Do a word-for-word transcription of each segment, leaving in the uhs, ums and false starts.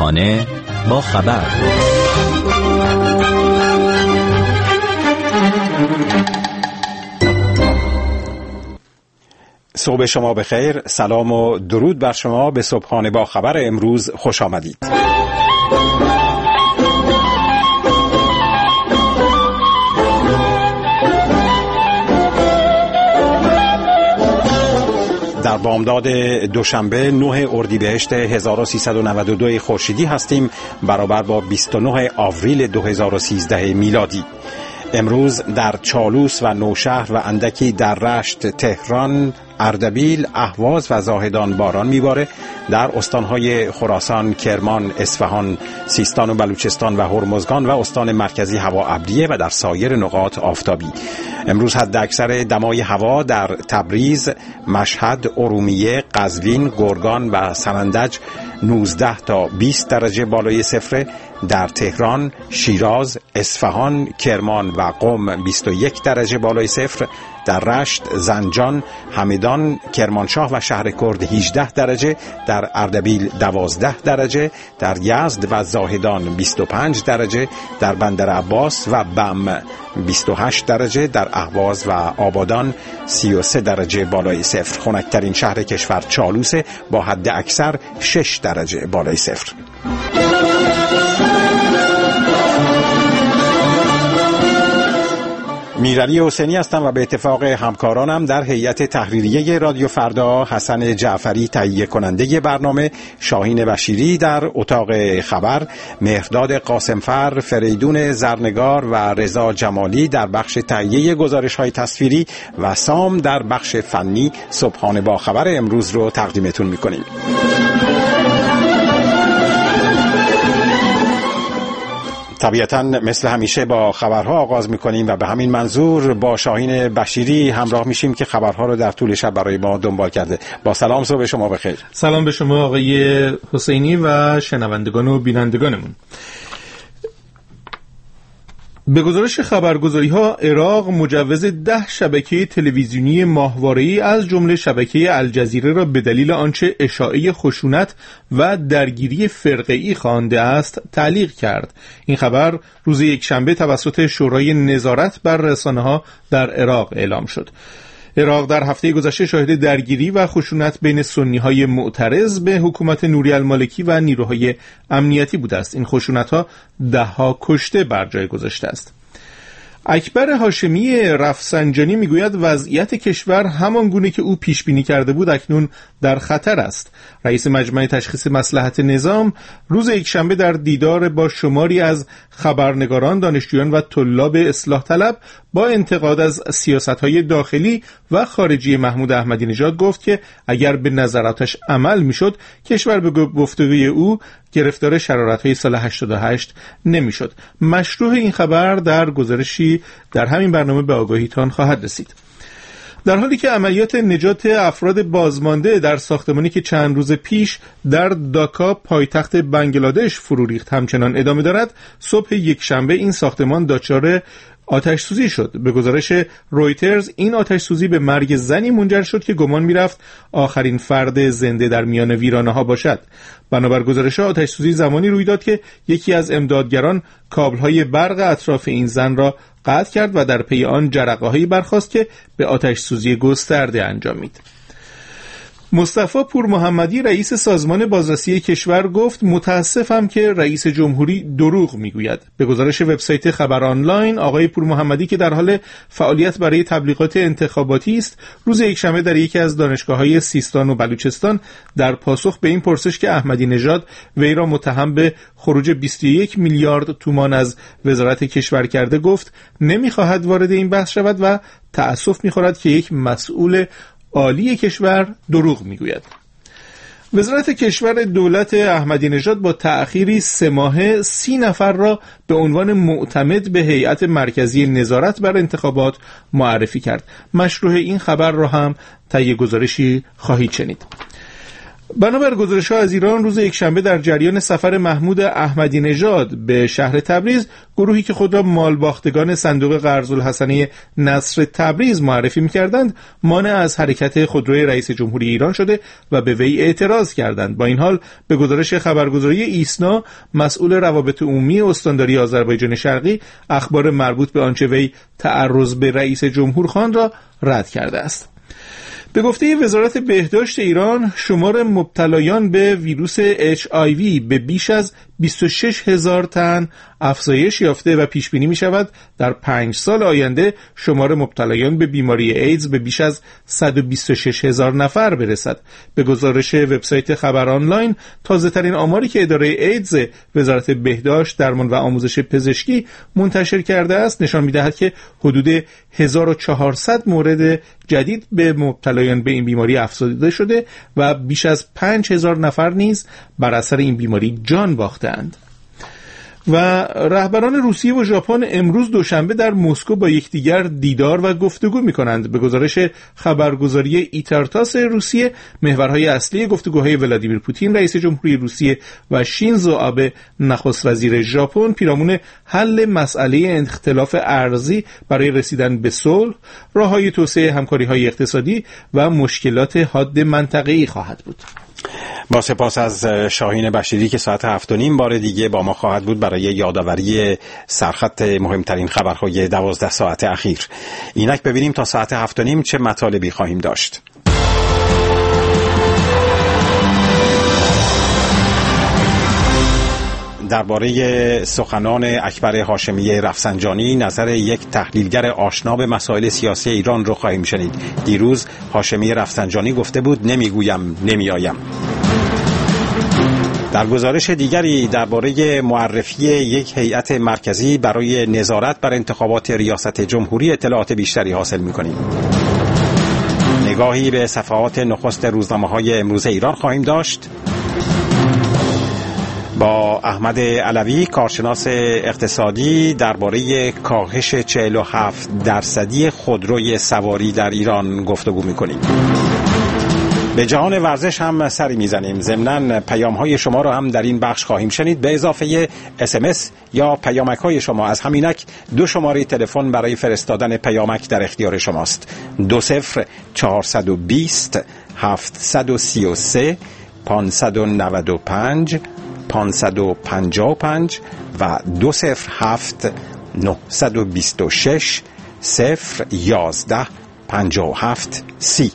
صبحانه با خبر. صبح شما بخیر، سلام و درود بر شما. به صبحانه با خبر امروز خوش آمدید. در بامداد دوشنبه نه اردیبهشت هزار و سیصد و نود و دو خورشیدی هستیم، برابر با بیست و نه آوریل دو هزار و سیزده میلادی. امروز در چالوس و نوشهر و اندکی در رشت، تهران، اردبیل، اهواز و زاهدان باران میباره. در استانهای خراسان، کرمان، اصفهان، سیستان و بلوچستان و هرمزگان و استان مرکزی هوا ابریه و در سایر نقاط آفتابی. امروز حد اکثر دمای هوا در تبریز، مشهد، ارومیه، قزوین، گرگان و سنندج نوزده تا بیست درجه بالای صفر، در تهران، شیراز، اصفهان، کرمان و قم بیست و یک درجه بالای صفر، در رشت، زنجان، همدان، کرمانشاه و شهر کرد هجده درجه، در اردبیل دوازده درجه، در یزد و زاهدان بیست و پنج درجه، در بندر عباس و بم بیست و هشت درجه، در اهواز و آبادان سی و سه درجه بالای صفر. خنک‌ترین شهر کشور چالوس با حد اکثر شش درجه بالای صفر. میرعلی حسینی هستم و به اتفاق همکارانم در هیئت تحریریه رادیو فردا، حسن جعفری تهیه کننده برنامه، شاهین بشیری در اتاق خبر، مهرداد قاسمفر، فریدون زرنگار و رضا جمالی در بخش تهیه گزارش‌های تصویری و سام در بخش فنی صبحانه با خبر امروز رو تقدیمتون می‌کنیم. طبیعتاً مثل همیشه با خبرها آغاز میکنیم و به همین منظور با شاهین بشیری همراه میشیم که خبرها رو در طول شب برای ما دنبال کرده. با سلام، صبح شما بخیر. سلام به شما آقای حسینی و شنوندگان و بینندگانمون. به گزارش خبرگزاری‌ها، عراق مجوز ده شبکه تلویزیونی ماهواره‌ای از جمله شبکه الجزیره را به دلیل آنچه اشاعه خشونت و درگیری فرقه‌ای خوانده است تعلیق کرد. این خبر روز یکشنبه توسط شورای نظارت بر رسانه‌ها در عراق اعلام شد. عراق در هفته گذشته شاهد درگیری و خشونت بین سنی‌های معترض به حکومت نوری المالکی و نیروهای امنیتی بوده است. این خشونت‌ها ده‌ها کشته بر جای گذاشته است. اکبر هاشمی رفسنجانی میگوید وضعیت کشور همان گونه که او پیش بینی کرده بود اکنون در خطر است. رئیس مجمع تشخیص مصلحت نظام روز یکشنبه در دیدار با شماری از خبرنگاران، دانشجویان و طلاب اصلاح طلب با انتقاد از سیاست‌های داخلی و خارجی محمود احمدی نژاد گفت که اگر به نظراتش عمل میشد کشور به گفتگوی او گرفتار شرارت‌های سال هشتاد و هشت نمیشد. مشروح این خبر در گزارشی در همین برنامه به آگاهیتان خواهد رسید. در حالی که عملیات نجات افراد بازمانده در ساختمانی که چند روز پیش در داکا پایتخت بنگلادش فرو ریخت همچنان ادامه دارد، صبح یکشنبه این ساختمان دچار آتش سوزی شد. به گزارش رویترز این آتش سوزی به مرگ زنی منجر شد که گمان می‌رفت آخرین فرد زنده در میان ویرانه‌ها باشد. بنابر گزارش آتش سوزی زمانی روی داد که یکی از امدادگران کابل‌های برق اطراف این زن را قطع کرد و در پی آن جرقه‌هایی برخاست که به آتش سوزی گسترده انجامید. مصطفی پور محمدی رئیس سازمان بازرسی کشور گفت متاسفم که رئیس جمهوری دروغ میگوید. به گزارش وبسایت خبر آنلاین، آقای پور محمدی که در حال فعالیت برای تبلیغات انتخاباتی است، روز یکشنبه در یکی از دانشگاه‌های سیستان و بلوچستان در پاسخ به این پرسش که احمدی نژاد وی را متهم به خروج بیست و یک میلیارد تومان از وزارت کشور کرده گفت نمیخواهد وارد این بحث شود و تأسف میخورد که یک مسئول عالی کشور دروغ میگوید. وزارت کشور دولت احمدی نژاد با تأخیری سه ماهه سی نفر را به عنوان معتمد به هیئت مرکزی نظارت بر انتخابات معرفی کرد. مشروح این خبر را هم طی گزارشی خواهید شنید. بنابر گزارش‌ها از ایران، روز یکشنبه در جریان سفر محمود احمدی نژاد به شهر تبریز، گروهی که خود را مالباختگان صندوق قرض‌الحسنه نصر تبریز معرفی می‌کردند، مانع از حرکت خودروی رئیس جمهوری ایران شده و به وی اعتراض کردند. با این حال به گزارش خبرگزاری ایسنا، مسئول روابط عمومی استانداری آذربایجان شرقی اخبار مربوط به آنچه وی تعرض به رئیس جمهور خان را رد کرده است. به گفته وزارت بهداشت ایران، شمار مبتلایان به ویروس اچ آی وی به بیش از بیست و شش هزار تن افزایش یافته و پیش بینی می شود در پنج سال آینده شمار مبتلایان به بیماری ایدز به بیش از صد و بیست و شش هزار نفر برسد. به گزارش وبسایت خبر آنلاین، تازه ترین آماری که اداره ایدز وزارت بهداشت، درمان و آموزش پزشکی منتشر کرده است نشان می دهد که حدود هزار و چهارصد مورد جدید به مبتلایان به این بیماری افزوده شده و بیش از پنج هزار نفر نیز بر اثر این بیماری جان باختند. و رهبران روسیه و ژاپن امروز دوشنبه در مسکو با یکدیگر دیدار و گفتگو می‌کنند. به گزارش خبرگزاری ایتارتاس روسیه، محورهای اصلی گفتگوهای ولادیمیر پوتین رئیس جمهوری روسیه و شینزو آبه نخست وزیر ژاپن پیرامون حل مسئله اختلاف ارضی برای رسیدن به صلح، راه‌های توسعه همکاری‌های اقتصادی و مشکلات حاد منطقه‌ای خواهد بود. با سپاس از شاهین بشیری که ساعت هفت و نیم بار دیگه با ما خواهد بود برای یادآوری سرخط مهمترین خبرهای دوازده ساعت اخیر. اینک ببینیم تا ساعت هفت و نیم چه مطالبی خواهیم داشت. درباره سخنان اکبر هاشمی رفسنجانی، نظر یک تحلیلگر آشنا به مسائل سیاسی ایران رو خواهیم شنید. دیروز هاشمی رفسنجانی گفته بود نمیگویم نمیآیم. در گزارش دیگری درباره معرفی یک هیئت مرکزی برای نظارت بر انتخابات ریاست جمهوری اطلاعات بیشتری حاصل می‌کنیم. نگاهی به صفحات نخست روزنامه‌های امروز ایران خواهیم داشت. با احمد علوی، کارشناس اقتصادی، درباره کاهش چهل و هفت درصدی خودروی سواری در ایران گفتگو می‌کنیم. به جهان ورزش هم سری میزنیم. ضمناً پیام‌های شما را هم در این بخش خواهیم شنید، به اضافه اس ام اس یا پیامک‌های شما. از همینک دو شماره تلفن برای فرستادن پیامک در اختیار شماست: دو صفر چهارصد و بیست هفتصد و سی و سه پانصد و نود و پنج پانصد و پنجاه و پنج و دو صفر هفت نهصد و بیست و شش صفر یازده پنجاه و هفت سی.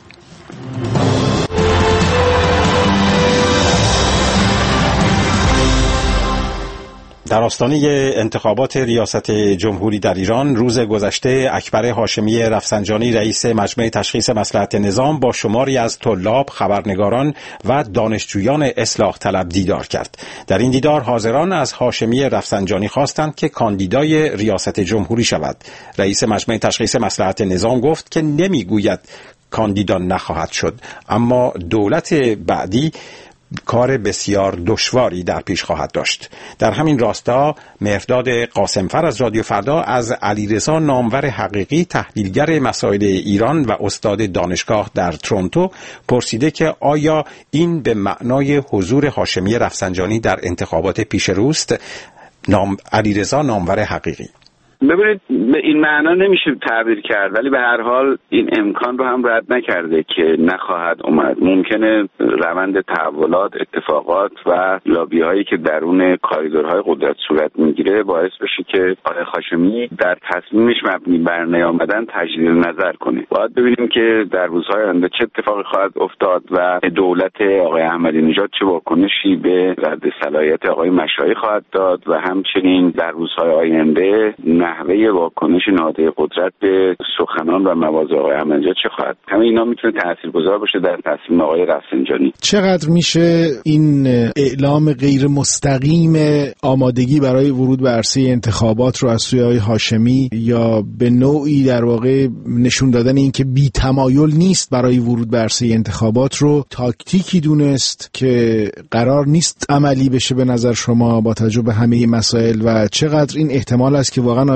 در آستانه انتخابات ریاست جمهوری در ایران، روز گذشته اکبر هاشمی رفسنجانی رئیس مجمع تشخیص مصلحت نظام با شماری از طلاب، خبرنگاران و دانشجویان اصلاح طلب دیدار کرد. در این دیدار حاضران از هاشمی رفسنجانی خواستند که کاندیدای ریاست جمهوری شود. رئیس مجمع تشخیص مصلحت نظام گفت که نمیگوید کاندیدا نخواهد شد، اما دولت بعدی کار بسیار دشواری در پیش خواهد داشت. در همین راستا مهرداد قاسمفر از رادیو فردا از علیرضا نامور حقیقی، تحلیلگر مسائل ایران و استاد دانشگاه در تورنتو، پرسیده که آیا این به معنای حضور هاشمی رفسنجانی در انتخابات پیش روست؟ نام علیرضا نامور حقیقی: ببینید، به این معنا نمیشه تعبیر کرد، ولی به هر حال این امکان رو هم رد نکرده که نخواهد اومد. ممکنه روند تحولات، اتفاقات و لابی هایی که درون کاریدورهای قدرت صورت میگیره باعث بشه که آقای هاشمی در تصمیمش مبنی بر نیامدن تجدید نظر کنه. باید ببینیم که در روزهای آینده چه اتفاقی خواهد افتاد و دولت آقای احمدی نژاد چه واکنشی به رد صلاحیت آقای مشایی خواهد داد و همچنین در روزهای آینده نحوه واکنش نهادهای قدرت به سخنان و مواضع آقای احمدی نژاد چه خواهد. همه اینا میتونه تاثیرگذار باشه در تصمیم آقای رفسنجانی. چقدر میشه این اعلام غیر مستقیم آمادگی برای ورود به عرصه انتخابات رو از سوی آقای هاشمی یا به نوعی در واقع نشون دادن این که بی تمایل نیست برای ورود به عرصه انتخابات رو تاکتیکی دونست که قرار نیست عملی بشه به نظر شما با توجه به همه مسائل، و چقدر این احتمال است که واقعا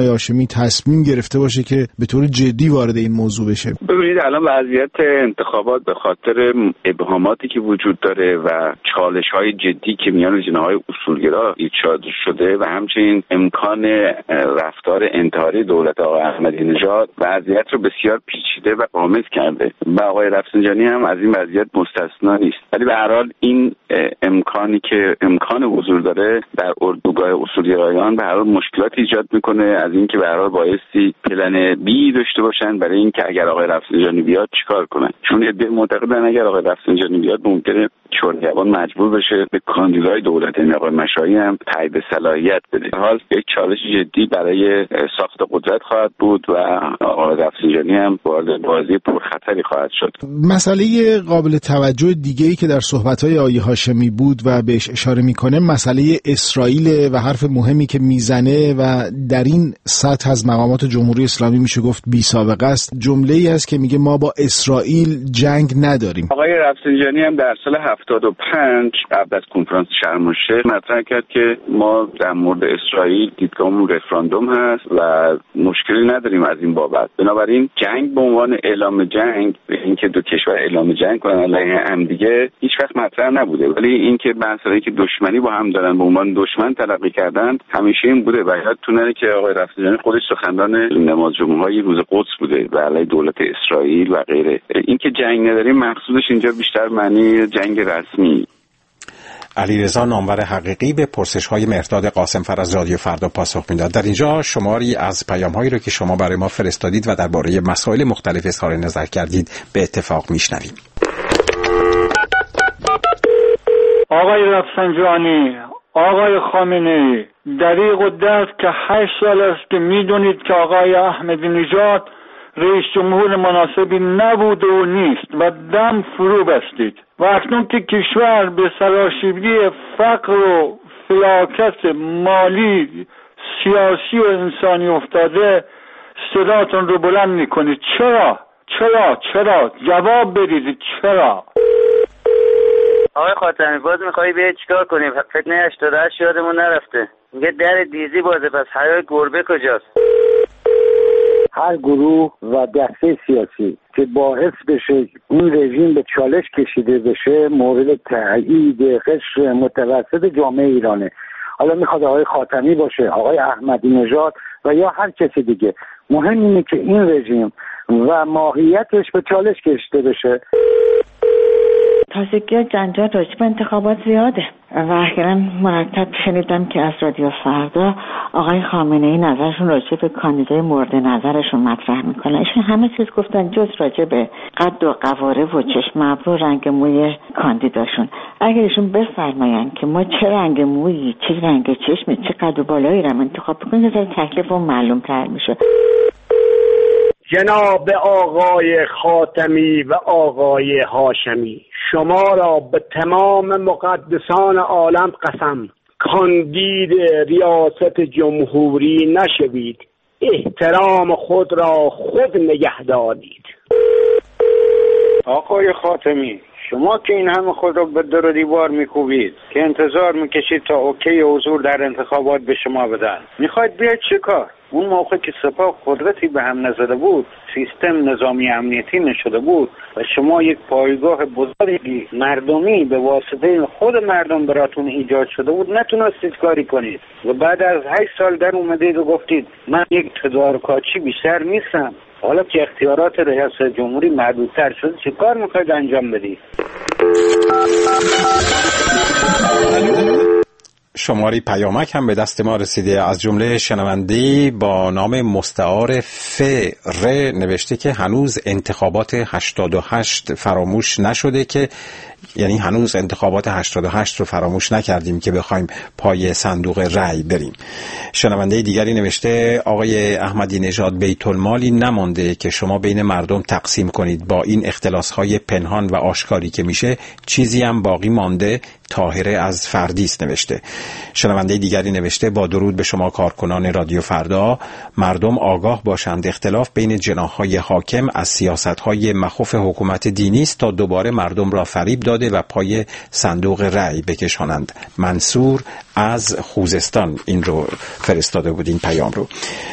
آقای هاشمی تصمیم گرفته باشه که به طور جدی وارد این موضوع بشه؟ ببینید الان وضعیت انتخابات به خاطر ابهاماتی که وجود داره و چالش‌های جدی که میان جناح‌های اصولگرا ایجاد شده و همچنین امکان رفتار انتحاری دولت آقای احمدی نژاد وضعیت رو بسیار پیچیده و غامض کرده و آقای رفسنجانی هم از این وضعیت مستثنا نیست. ولی به هر حال این امکانی که امکان حضور داره در اردوگاه اصولگرایان به هر حال مشکلات ایجاد میکنه، از اینکه به هر حال بایستی پلن بی داشته باشن برای اینکه اگر آقای رفسنجانی بیاد چیکار کنن، چون عده معتقدن اگر آقای رفسنجانی بیاد ممکنه شورگوان مجبور بشه به کاندیدای دولت یعنی آقای مشایی هم تایید صلاحیت بده. حال یک چالش جدی برای ساخت قدرت خواهد بود و آقای رفسنجانی هم وارد بازی پرخطری خواهد شد. مسئله قابل توجه دیگه‌ای که در صحبت‌های آقای هاشمی بود و بهش اشاره می‌کنه مسئله اسرائیل و حرف مهمی که میزنه و در این سطح از مقامات جمهوری اسلامی میشه گفت بی سابقه است. جمله‌ای است که میگه ما با اسرائیل جنگ نداریم. آقای رفسنجانی هم در سال هفتاد و پنج قبل از کنفرانس شرم الشیخ مطرح کرد که ما در مورد اسرائیل دیدگاهمون رفراندوم هست و مشکلی نداریم از این بابت. بنابراین جنگ به عنوان اعلام جنگ، اینکه دو کشور اعلام جنگ کنن علیه هم دیگه هیچ وقت مطرح نبوده، ولی اینکه بحثایی که دشمنی با هم دارن به عنوان دشمن تلقی کردن همیشه این بوده و یادتونه که آقای رفسنجانی خودش سخنران نماز جمعه‌های روز قدس بوده و علیه دولت اسرائیل و غیره. اینکه جنگ نداریم مقصودش اینجا بیشتر معنی جنگ رسمی. علیرضا نامور حقیقی به پرسش‌های مهرداد قاسمفر از رادیو فردا پاسخ میداد. در اینجا شماری از پیام‌هایی رو که شما برای ما فرستادید و درباره مسائل مختلف اظهار نظر کردید به اتفاق میشنویم. آقای رفسنجانی، آقای خامنه‌ای، دریغ و درد که هشت سال است که میدونید که آقای احمدی نژاد رئیس جمهور مناسبی نبوده و نیست و دم فرو بستید و اکنون که کشور به سراشیبی فقر و فلاکت مالی، سیاسی و انسانی افتاده صداتون رو بلند میکنید. چرا؟ چرا؟ چرا؟ جواب بدید چرا؟ آقای خاتمی باز میخوایی بیایی چیکار کنیم؟ فتنه هشتاد و هشت یادمون نرفته. میگه در دیزی بازه، پس حیای گربه کجاست؟ هر گروه و دسته سیاسی که باعث بشه این رژیم به چالش کشیده بشه مورد تایید قشر متوسط جامعه ایرانه. حالا میخواد آقای خاتمی باشه، آقای احمدی نژاد و یا هر کسی دیگه، مهم اینه که این رژیم و ماهیتش به چالش کشیده بشه. تازگی و جنجال راجع به انتخابات زیاده و اخیراً مرتب شنیدم که از رادیو فردا آقای خامنه‌ای نظرشون راجع به کاندیدای مورد نظرشون مطرح میکنن. ایشون همه چیز گفتن جز راجع به قد و قواره و چشم ابرو رنگ موی کاندیداشون. اگر ایشون بفرماین که ما چه رنگ مویی، چه رنگ چشمی، چه قد و بالایی رو انتخاب بکنیم که تکلیف اون معلوم تر میشه. جناب آقای خاتمی و آقای هاشمی، شما را به تمام مقدسان عالم قسم کاندید ریاست جمهوری نشوید، احترام خود را خود نگه دارید. آقای خاتمی، شما که این همه خود را به در و دیوار میکوبید که انتظار میکشید تا اوکی حضور در انتخابات به شما بدن، میخواید بیاید چه کار؟ اون موقع که سپاه قدرتی به هم نزده بود، سیستم نظامی امنیتی نشده بود و شما یک پایگاه بزرگی مردمی به واسطه خود مردم براتون ایجاد شده بود، نتونستید کاری کنید و بعد از هشت سال در اومدید و گفتید من یک تدارکاچی بیشتر نیستم. حالا که اختیارات ریاست جمهوری محدودتر شد، چه کار میخواید انجام بدید؟ شماری پیامک هم به دست ما رسیده، از جمله شنونده با نام مستعار فر نوشته که هنوز انتخابات هشتاد و هشت فراموش نشده، که یعنی هنوز انتخابات هشتاد و هشت رو فراموش نکردیم که بخوایم پای صندوق رأی بریم. شنونده دیگری نوشته آقای احمدی نژاد بیت المالی نمانده که شما بین مردم تقسیم کنید، با این اختلاس‌های پنهان و آشکاری که میشه چیزی هم باقی مانده؟ طاهره از فردیس نوشته. شنونده دیگری نوشته با درود به شما کارکنان رادیو فردا، مردم آگاه باشند اختلاف بین جناح‌های حاکم از سیاست‌های مخوف حکومت دینی است تا دوباره مردم را فریب داده و پای صندوق رأی بکشانند. منصور از خوزستان این رو فرستاده بود، این پیام رو.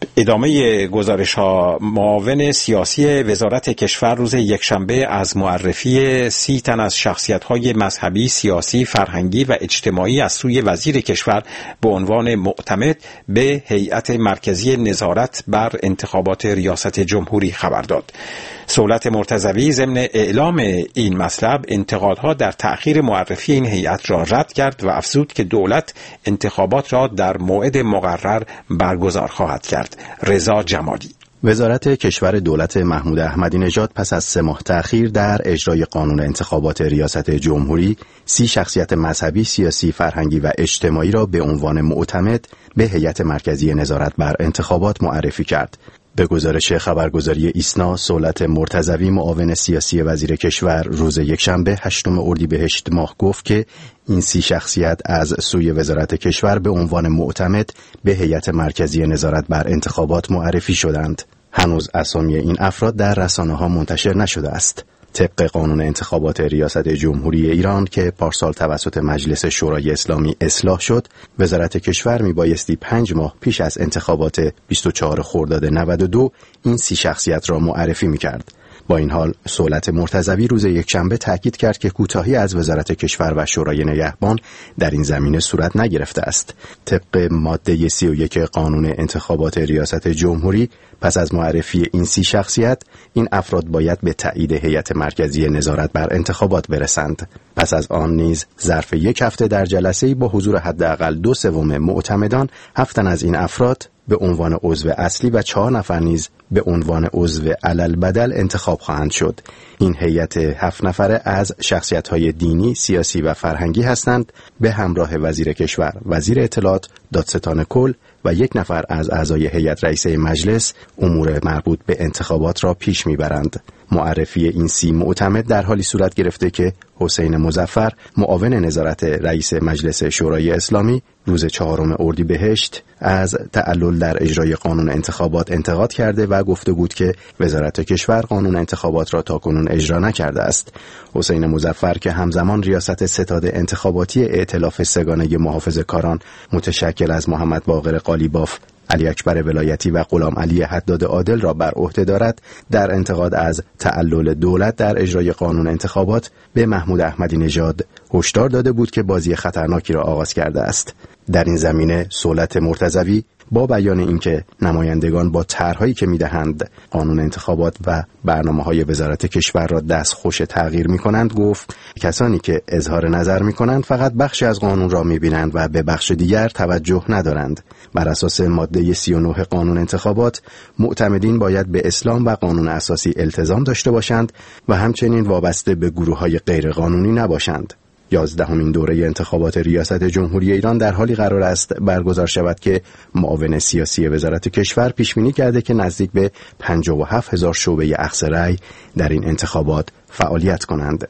ادامه گزارش ها، معاون سیاسی وزارت کشور روز یکشنبه از معرفی سی تن از شخصیت های مذهبی، سیاسی، فرهنگی و اجتماعی از سوی وزیر کشور به عنوان معتمد به هیئت مرکزی نظارت بر انتخابات ریاست جمهوری خبر داد. سهولت مرتضوی ضمن اعلام این مطلب انتقادها در تأخیر معرفی این هیئت را رد کرد و افزود که دولت انتخابات را در موعد مقرر برگزار خواهد کرد. رضا جمالی. وزارت کشور دولت محمود احمدی نژاد پس از سه ماه تأخیر در اجرای قانون انتخابات ریاست جمهوری سی شخصیت مذهبی، سیاسی، فرهنگی و اجتماعی را به عنوان معتمد به هیئت مرکزی نظارت بر انتخابات معرفی کرد. به گزارش خبرگزاری ایسنا، سهولت مرتضوی معاون سیاسی وزیر کشور روز یکشنبه هشتم اردیبهشت ماه گفت که این سی شخصیت از سوی وزارت کشور به عنوان معتمد به هیئت مرکزی نظارت بر انتخابات معرفی شدند. هنوز اسامی این افراد در رسانه‌ها منتشر نشده است. طبق قانون انتخابات ریاست جمهوری ایران که پارسال توسط مجلس شورای اسلامی اصلاح شد، وزارت کشور میبایستی پنج ماه پیش از انتخابات بیست و چهارم خرداد نود و دو این سی شخصیت را معرفی میکرد. با این حال سهولت مرتضوی روز یکشنبه تاکید کرد که کوتاهی از وزارت کشور و شورای نگهبان در این زمینه صورت نگرفته است. طبق ماده سی و یک قانون انتخابات ریاست جمهوری، پس از معرفی این سی شخصیت، این افراد باید به تایید هیئت مرکزی نظارت بر انتخابات برسند. پس از آن نیز ظرف یک هفته در جلسه‌ای با حضور حداقل دو سوم معتمدان، هفت تن از این افراد به عنوان عضو اصلی و چهار نفر نیز به عنوان عضو علالبدل انتخاب خواهند شد. این هیئت هفت نفره از شخصیت‌های دینی، سیاسی و فرهنگی هستند، به همراه وزیر کشور، وزیر اطلاعات، دادستان کل و یک نفر از اعضای هیئت رئیسه مجلس امور مربوط به انتخابات را پیش میبرند. معرفی این سی معتمد در حالی صورت گرفته که حسین مظفر، معاون نظارت رئیس مجلس شورای اسلامی، روز چهارم اردیبهشت از تعلل در اجرای قانون انتخابات انتقاد کرده و گفته بود که وزارت کشور قانون انتخابات را تاکنون اجرا نکرده است. حسین مظفر که همزمان ریاست ستاد انتخاباتی ائتلاف سگانه محافظه‌کاران متشکل از محمد باقر قالیباف، علی اکبر ولایتی و غلام علی حداد عادل را بر عهده دارد، در انتقاد از تعلل دولت در اجرای قانون انتخابات به محمود احمدی نژاد هشدار داده بود که بازی خطرناکی را آغاز کرده است. در این زمینه سهولت مرتضوی با بیان اینکه نمایندگان با طرح‌هایی که می‌دهند قانون انتخابات و برنامه‌های وزارت کشور را دستخوش تغییر می‌کنند، گفت کسانی که اظهار نظر می‌کنند فقط بخشی از قانون را می‌بینند و به بخش دیگر توجه ندارند. بر اساس ماده سی و نه قانون انتخابات، معتمدین باید به اسلام و قانون اساسی التزام داشته باشند و همچنین وابسته به گروه‌های غیرقانونی نباشند. یازدهمین دوره انتخابات ریاست جمهوری ایران در حالی قرار است برگزار شود که معاون سیاسی وزارت کشور پیش‌بینی کرده که نزدیک به پنجاه و هفت هزار شعبه اخذ رأی در این انتخابات فعالیت کنند.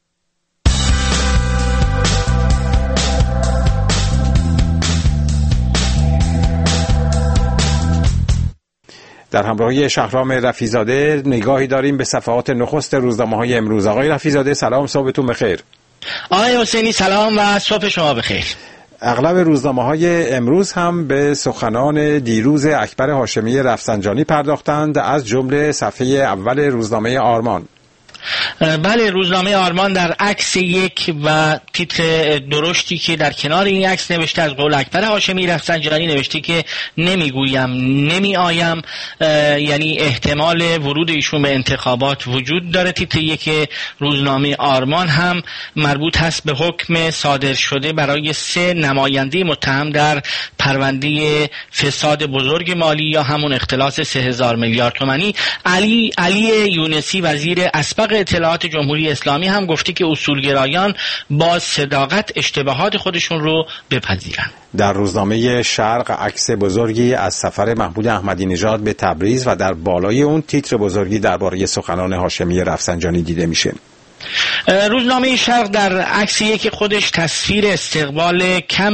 در همراهی شهرام رفیع‌زاده نگاهی داریم به صفحات نخست روزنامه‌های امروز. آقای رفیع‌زاده سلام، صبحتون بخیر. آقای حسینی سلام و صبح شما بخیر. اغلب روزنامه‌های امروز هم به سخنان دیروز اکبر هاشمی رفسنجانی پرداختند، از جمله صفحه اول روزنامه آرمان. بله، روزنامه آرمان در عکس یک و تیتر درشتی که در کنار این عکس نوشته از قول اکبر هاشمی رفسنجانی نوشته که نمیگویم نمی آیم، یعنی احتمال ورود ایشون به انتخابات وجود داره. تیتر یک روزنامه آرمان هم مربوط هست به حکم صادر شده برای سه نماینده متهم در پرونده فساد بزرگ مالی یا همون اختلاس سه هزار میلیارد تومانی. علی علی یونسی وزیر اسبق اطلاعات جمهوری اسلامی هم گفته که اصولگرایان با صداقت اشتباهات خودشون رو بپذیرن. در روزنامه شرق عکس بزرگی از سفر محمود احمدی نژاد به تبریز و در بالای اون تیتر بزرگی درباره سخنان هاشمی رفسنجانی دیده میشه. روزنامه شرق در عکس یک خودش تصویر استقبال کم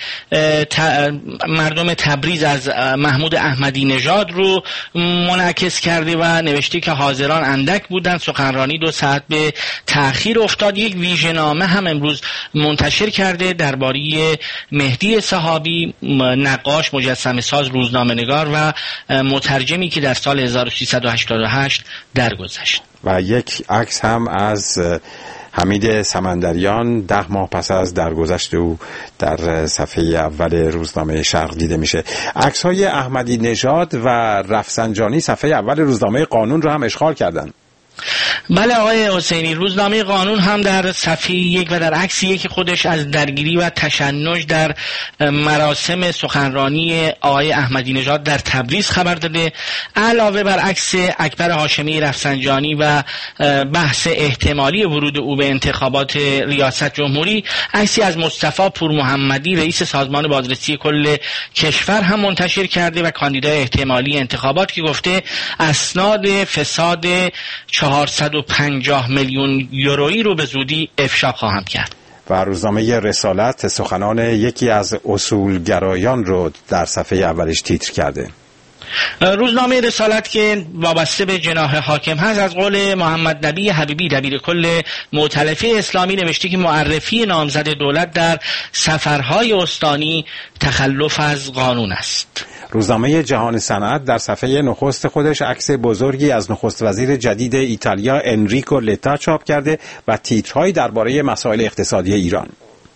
مردم تبریز از محمود احمدی نژاد رو منعکس کرده و نوشته که حاضران اندک بودند، سخنرانی دو ساعت به تأخیر افتاد. یک ویژه‌نامه هم امروز منتشر کرده درباره مهدی صحابی، نقاش، مجسمه ساز، روزنامه نگار و مترجمی که در سال هزار و سیصد و هشتاد و هشت درگذشت. و یک عکس هم از حمید سمندریان ده ماه پس از درگذشت او در صفحه اول روزنامه شرق دیده میشه. عکس‌های احمدی نژاد و رفسنجانی صفحه اول روزنامه قانون رو هم اشغال کردند. بله آقای حسینی، روزنامه قانون هم در صفحه یک و در عکس یک خودش از درگیری و تشنج در مراسم سخنرانی آقای احمدی نژاد در تبریز خبر داده. علاوه بر عکس اکبر هاشمی رفسنجانی و بحث احتمالی ورود او به انتخابات ریاست جمهوری، عکسی از مصطفی پور محمدی رئیس سازمان بازرسی کل کشور هم منتشر کرده و کاندیدای احتمالی انتخابات که گفته اسناد فساد چهارصد و پنجاه میلیون یورویی رو به زودی افشا خواهم کرد. و روزنامه رسالت سخنان یکی از اصولگرایان رو در صفحه اولش تیتر کرده. روزنامه رسالت که وابسته به جناح حاکم هست از قول محمد نبی حبیبی دبیر کل مؤتلفه اسلامی نوشته که معرفی نامزد دولت در سفرهای استانی تخلف از قانون است. روزنامه جهان صنعت در صفحه نخست خودش عکس بزرگی از نخست وزیر جدید ایتالیا انریکو لتا چاپ کرده و تیترهایی درباره مسائل اقتصادی ایران.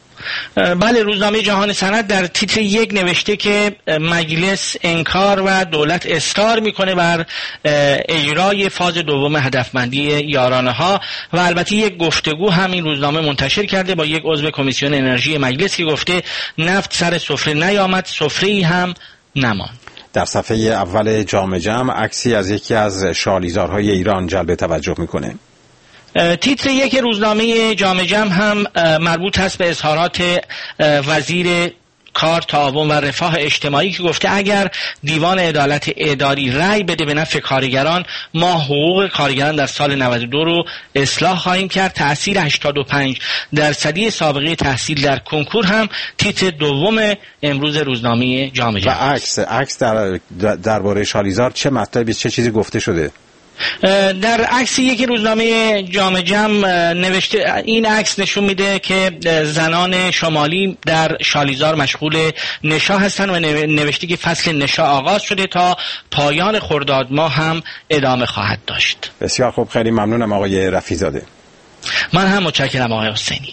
بله، روزنامه جهان صنعت در تیتر یک نوشته که مجلس انکار و دولت اصرار میکنه بر اجرای فاز دوم هدفمندی یارانه ها و البته یک گفتگو هم این روزنامه منتشر کرده با یک عضو کمیسیون انرژی مجلس که گفته نفت سر سفره نیامد، سفره‌ای هم نماند. در صفحه اول جام جم عکسی از یکی از شالیزارهای ایران جلب توجه میکنه. تیتر یک روزنامه جام جم هم مربوط است به اظهارات وزیر کار، تعاون و رفاه اجتماعی که گفته اگر دیوان عدالت اداری رأی بده به نفع کارگران، ما حقوق کارگران در سال نود و دو رو اصلاح خواهیم کرد. تأثیر هشتاد و پنج درصدی سابقه تحصیل در کنکور هم تیتر دوم امروز روزنامه جام جم. و عکس عکس در درباره شالیزار چه مطلبی، چه چیزی گفته شده؟ در عکس یک روزنامه جام جم نوشته، این عکس نشون میده که زنان شمالی در شالیزار مشغول نشا هستن و نوشته که فصل نشا آغاز شده تا پایان خرداد ماه هم ادامه خواهد داشت. بسیار خوب، خیلی ممنونم آقای رفیع‌زاده. من هم متشکرم آقای حسینی.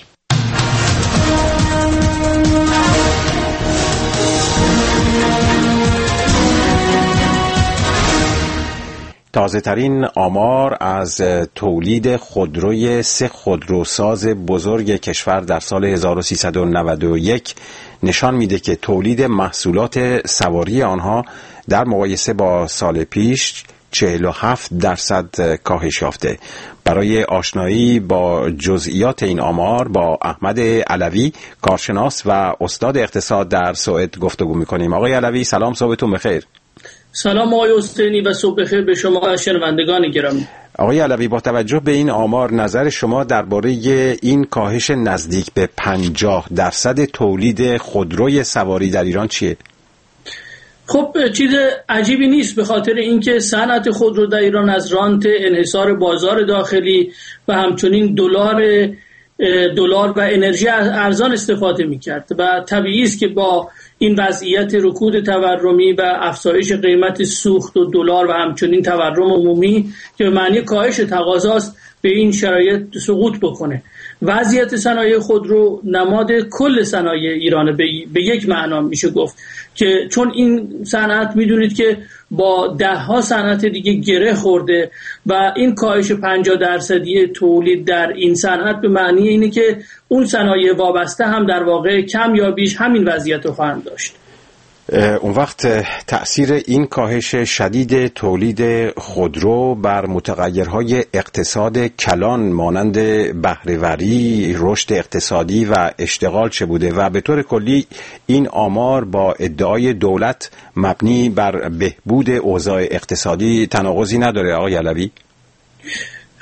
تازه ترین آمار از تولید خودروی سه خودروساز بزرگ کشور در سال هزار و سیصد و نود و یک نشان میده که تولید محصولات سواری آنها در مقایسه با سال پیش چهل و هفت درصد کاهش یافته. برای آشنایی با جزئیات این آمار با احمد علوی، کارشناس و استاد اقتصاد در سوئد گفتگو میکنیم. آقای علوی سلام، صبحتون بخیر. سلام آقای حسینی و صبح بخیر به شما و شنوندگان گرامی. آقای علوی، با توجه به این آمار نظر شما درباره این کاهش نزدیک به پنجاه درصد تولید خودروی سواری در ایران چیه؟ خب چیز عجیبی نیست، به خاطر اینکه صنعت خودرو در ایران از رانت انحصار بازار داخلی و همچنین دلار دلار و انرژی ارزان استفاده می‌کرد و طبیعی است که با این وضعیت رکود تورمی و افزایش قیمت سوخت و دلار و همچنین تورم عمومی که به معنی کاهش تقاضاست به این شرایط سقوط بکنه. وضعیت صنایع خودرو نماد کل صنایع ایران به یک معنا میشه گفت که چون این صنعت میدونید که با ده ها صنعت دیگه گره خورده و این کاهش پنجاه درصدی تولید در این صنعت به معنی اینه که اون صنایع وابسته هم در واقع کم یا بیش همین وضعیت رو خواهند داشت. اون وقت تأثیر این کاهش شدید تولید خودرو بر متغیرهای اقتصاد کلان مانند بهره‌وری، رشد اقتصادی و اشتغال چه بوده و به طور کلی این آمار با ادعای دولت مبنی بر بهبود اوضاع اقتصادی تناقضی نداره آقای علوی؟ خب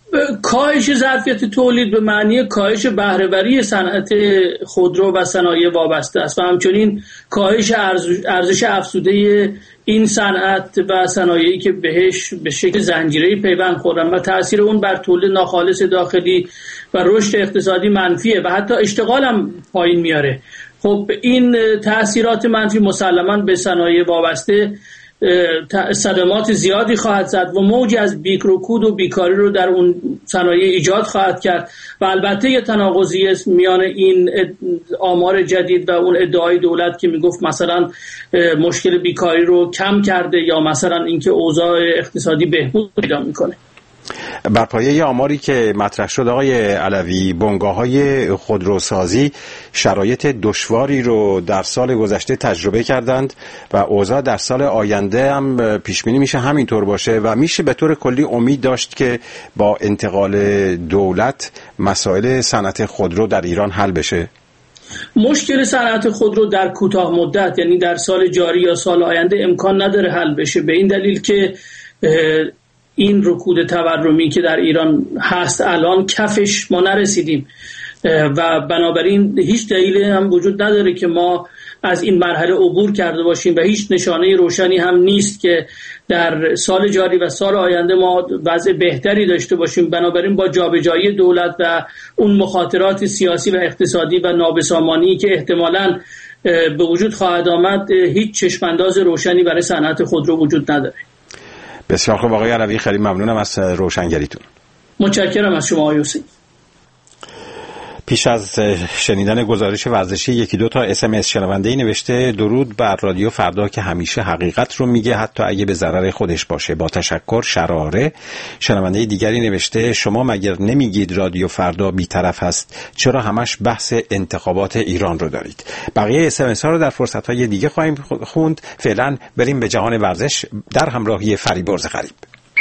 کاهش ظرفیت تولید به معنی کاهش بهره‌وری صنعت خودرو و صنایع وابسته است و همچنین کاهش ارزش افزوده این صنعت و صنایعی که بهش به شکل زنجیره‌ای پیوند خوردن و تأثیر اون بر تولید ناخالص داخلی و رشد اقتصادی منفیه و حتی اشتغال هم پایین میاره. خب این تأثیرات منفی مسلماً به صنایع وابسته صدمات زیادی خواهد زد و موجی از بیکروکود و بیکاری رو در اون صنایع ایجاد خواهد کرد و البته یه تناقضی است میان این آمار جدید و اون ادعای دولت که میگفت مثلا مشکل بیکاری رو کم کرده یا مثلا اینکه اوضاع اقتصادی بهبود پیدا میکنه. بر پایه آماری که مطرح شد آقای علوی، بنگاه‌های خودروسازی شرایط دشواری رو در سال گذشته تجربه کردند و اوضاع در سال آینده هم پیش بینی میشه همینطور باشه و میشه به طور کلی امید داشت که با انتقال دولت مسائل صنعت خودرو در ایران حل بشه. مشکل صنعت خودرو در کوتاه مدت، یعنی در سال جاری یا سال آینده، امکان نداره حل بشه، به این دلیل که این رکود تورمی که در ایران هست الان کفش ما نرسیدیم و بنابراین هیچ دلیلی هم وجود نداره که ما از این مرحله عبور کرده باشیم و هیچ نشانه روشنی هم نیست که در سال جاری و سال آینده ما وضع بهتری داشته باشیم. بنابراین با جابجایی دولت و اون مخاطرات سیاسی و اقتصادی و نابسامانی که احتمالاً به وجود خواهد آمد، هیچ چشمانداز روشنی برای صنعت خودرو وجود نداره. بسیار خوب آقای علوی، خیلی ممنونم از روشنگریتون. متشکرم از شما آقای حسین. پیش از شنیدن گزارش ورزشی یکی دو تا اس ام اس شنونده‌ای نوشته درود بر رادیو فردا که همیشه حقیقت رو میگه حتی اگه به ضرر خودش باشه. با تشکر شراره. شنونده دیگری نوشته شما مگر نمیگید رادیو فردا بی‌طرف هست؟ چرا همش بحث انتخابات ایران رو دارید؟ بقیه اس ام اس ها رو در فرصت‌های دیگه خواهیم خوند. فعلا بریم به جهان ورزش در همراهی فریبرز غریب.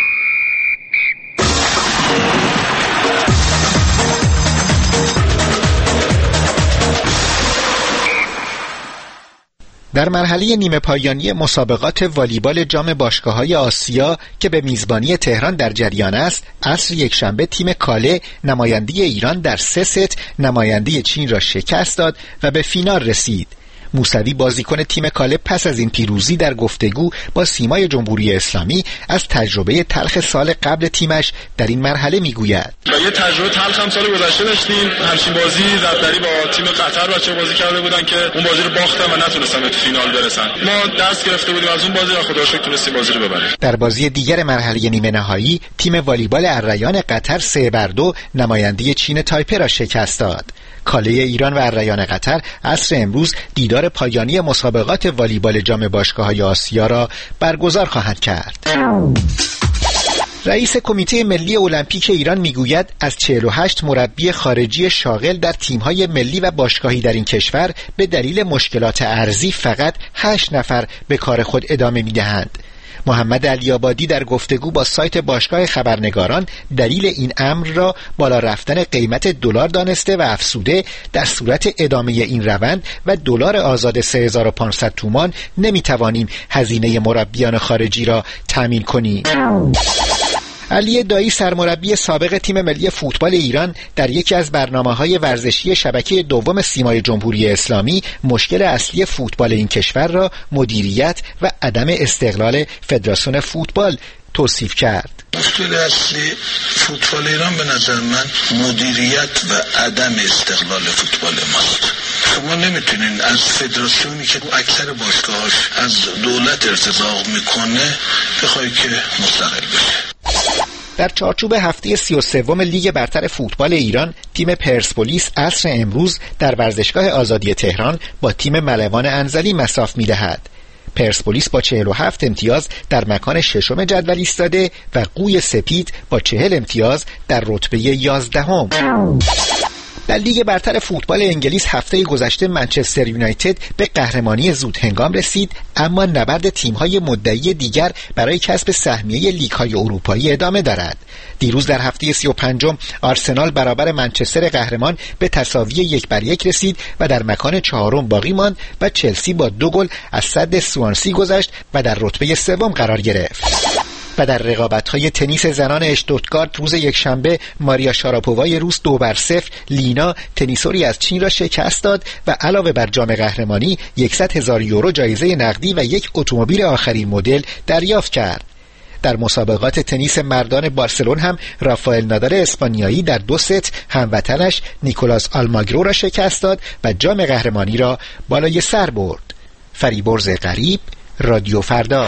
در مرحله نیمه پایانی مسابقات والیبال جام باشگاه‌های آسیا که به میزبانی تهران در جریان است، عصر یکشنبه تیم کاله نماینده ایران در سه ست نماینده چین را شکست داد و به فینال رسید. موسوی بازیکن تیم کاله پس از این پیروزی در گفتگو با سیمای جمهوری اسلامی از تجربه تلخ سال قبل تیمش در این مرحله میگوید. با یه تجربه تلخ هم سال گذشته داشتیم، همچین بازی زبدری با تیم قطر بچه بازی کرده بودن که اون بازی رو باختن و نتونستن به فینال برسن. ما درس گرفته بودیم از اون بازی و خدا شکر تونستیم بازی رو ببریم. در بازی دیگر مرحله نیمه نهایی تیم والیبال الریان قطر سه بر دو نماینده چین تایپه را شکست داد. کاله ایران و الریان قطر عصر امروز دیدار پایانی مسابقات والیبال جام باشگاه‌های آسیا را برگزار خواهند کرد. رئیس کمیته ملی المپیک ایران میگوید از چهل و هشت مربی خارجی شاغل در تیم‌های ملی و باشگاهی در این کشور به دلیل مشکلات ارزی فقط هشت نفر به کار خود ادامه می‌دهند. محمد علی‌آبادی در گفتگو با سایت باشگاه خبرنگاران دلیل این امر را بالا رفتن قیمت دلار دانسته و افسوده در صورت ادامه این روند و دلار آزاد سه هزار و پانصد تومان نمیتوانیم هزینه مربیان خارجی را تامین کنیم. علی دایی سرمربی سابق تیم ملی فوتبال ایران در یکی از برنامه‌های ورزشی شبکه دوم سیمای جمهوری اسلامی مشکل اصلی فوتبال این کشور را مدیریت و عدم استقلال فدراسیون فوتبال توصیف کرد. مشکل اصلی فوتبال ایران به نظر من مدیریت و عدم استقلال فوتبال ماست. شما نمیتونین از فدراسیونی که اکثر باشگاهاش از دولت ارتزاق میکنه بخوای که مستقل بشه. در چارچوب هفته سی و سوم لیگ برتر فوتبال ایران تیم پرسپولیس عصر امروز در ورزشگاه آزادی تهران با تیم ملوان انزلی مصاف می‌دهد. پرسپولیس با چهل و هفت امتیاز در مکان ششم جدول ایستاده و قوی سپید با چهل امتیاز در رتبه یازدهم. در لیگ برتر فوتبال انگلیس هفته گذشته منچستر یونایتد به قهرمانی زود هنگام رسید، اما نبرد تیم‌های مدعی دیگر برای کسب سهمیه لیگ‌های اروپایی ادامه دارد. دیروز در هفته سی و پنجم آرسنال برابر منچستر قهرمان به تساوی یک بر یک رسید و در مکان چهارم باقی ماند و چلسی با دو گل از صد سوانسی گذشت و در رتبه سوم قرار گرفت. و در رقابت‌های تنیس زنان اشتوتگارت روز یکشنبه ماریا شاراپووای روس دو بر صفر لینا تنیسوری از چین را شکست داد و علاوه بر جام قهرمانی صد هزار یورو جایزه نقدی و یک اتومبیل آخرین مدل دریافت کرد. در مسابقات تنیس مردان بارسلون هم رافائل نادال اسپانیایی در دو ست هموطنش نیکولاس آلماگرو را شکست داد و جام قهرمانی را بالای سر برد. فریبرز غریب، رادیو فردا.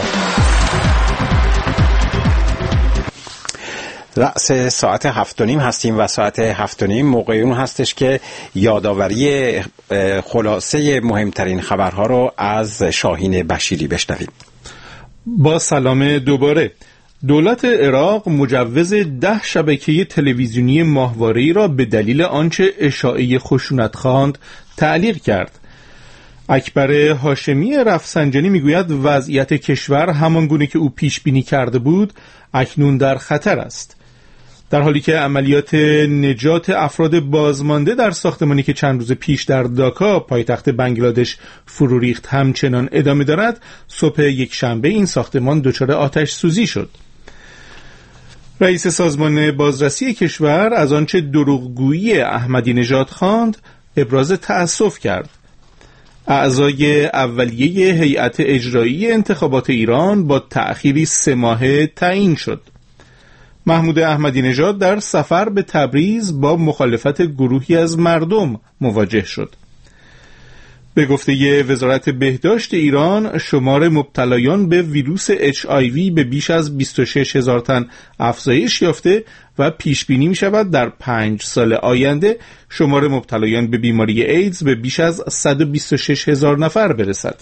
رأس ساعت هفت و نیم هستیم و ساعت هفت و نیم موقع اون هستش که یادآوری خلاصه مهمترین خبرها رو از شاهین بشیری بشنویم. با سلام دوباره. دولت عراق مجوز ده شبکه تلویزیونی ماهواره‌ای را به دلیل آنچه اشاعه خشونت خواند تعلیق کرد. اکبر هاشمی رفسنجانی میگوید وضعیت کشور همانگونه که او پیش بینی کرده بود اکنون در خطر است. در حالی که عملیات نجات افراد بازمانده در ساختمانی که چند روز پیش در داکا پایتخت بنگلادش فرو ریخت همچنان ادامه دارد، صبح یک شنبه این ساختمان دچار آتش سوزی شد. رئیس سازمان بازرسی کشور از آنچه دروغگویی احمدی نژاد خواند ابراز تأسف کرد. اعضای اولیه هیئت اجرایی انتخابات ایران با تأخیری سه ماهه تعیین شد. محمود احمدی نژاد در سفر به تبریز با مخالفت گروهی از مردم مواجه شد. به گفته وزارت بهداشت ایران شمار مبتلایان به ویروس اچ آی وی به بیش از بیست و شش هزار تن افزایش یافته و پیش بینی می شود در پنج سال آینده شمار مبتلایان به بیماری ایدز به بیش از صد و بیست و شش هزار نفر برسد.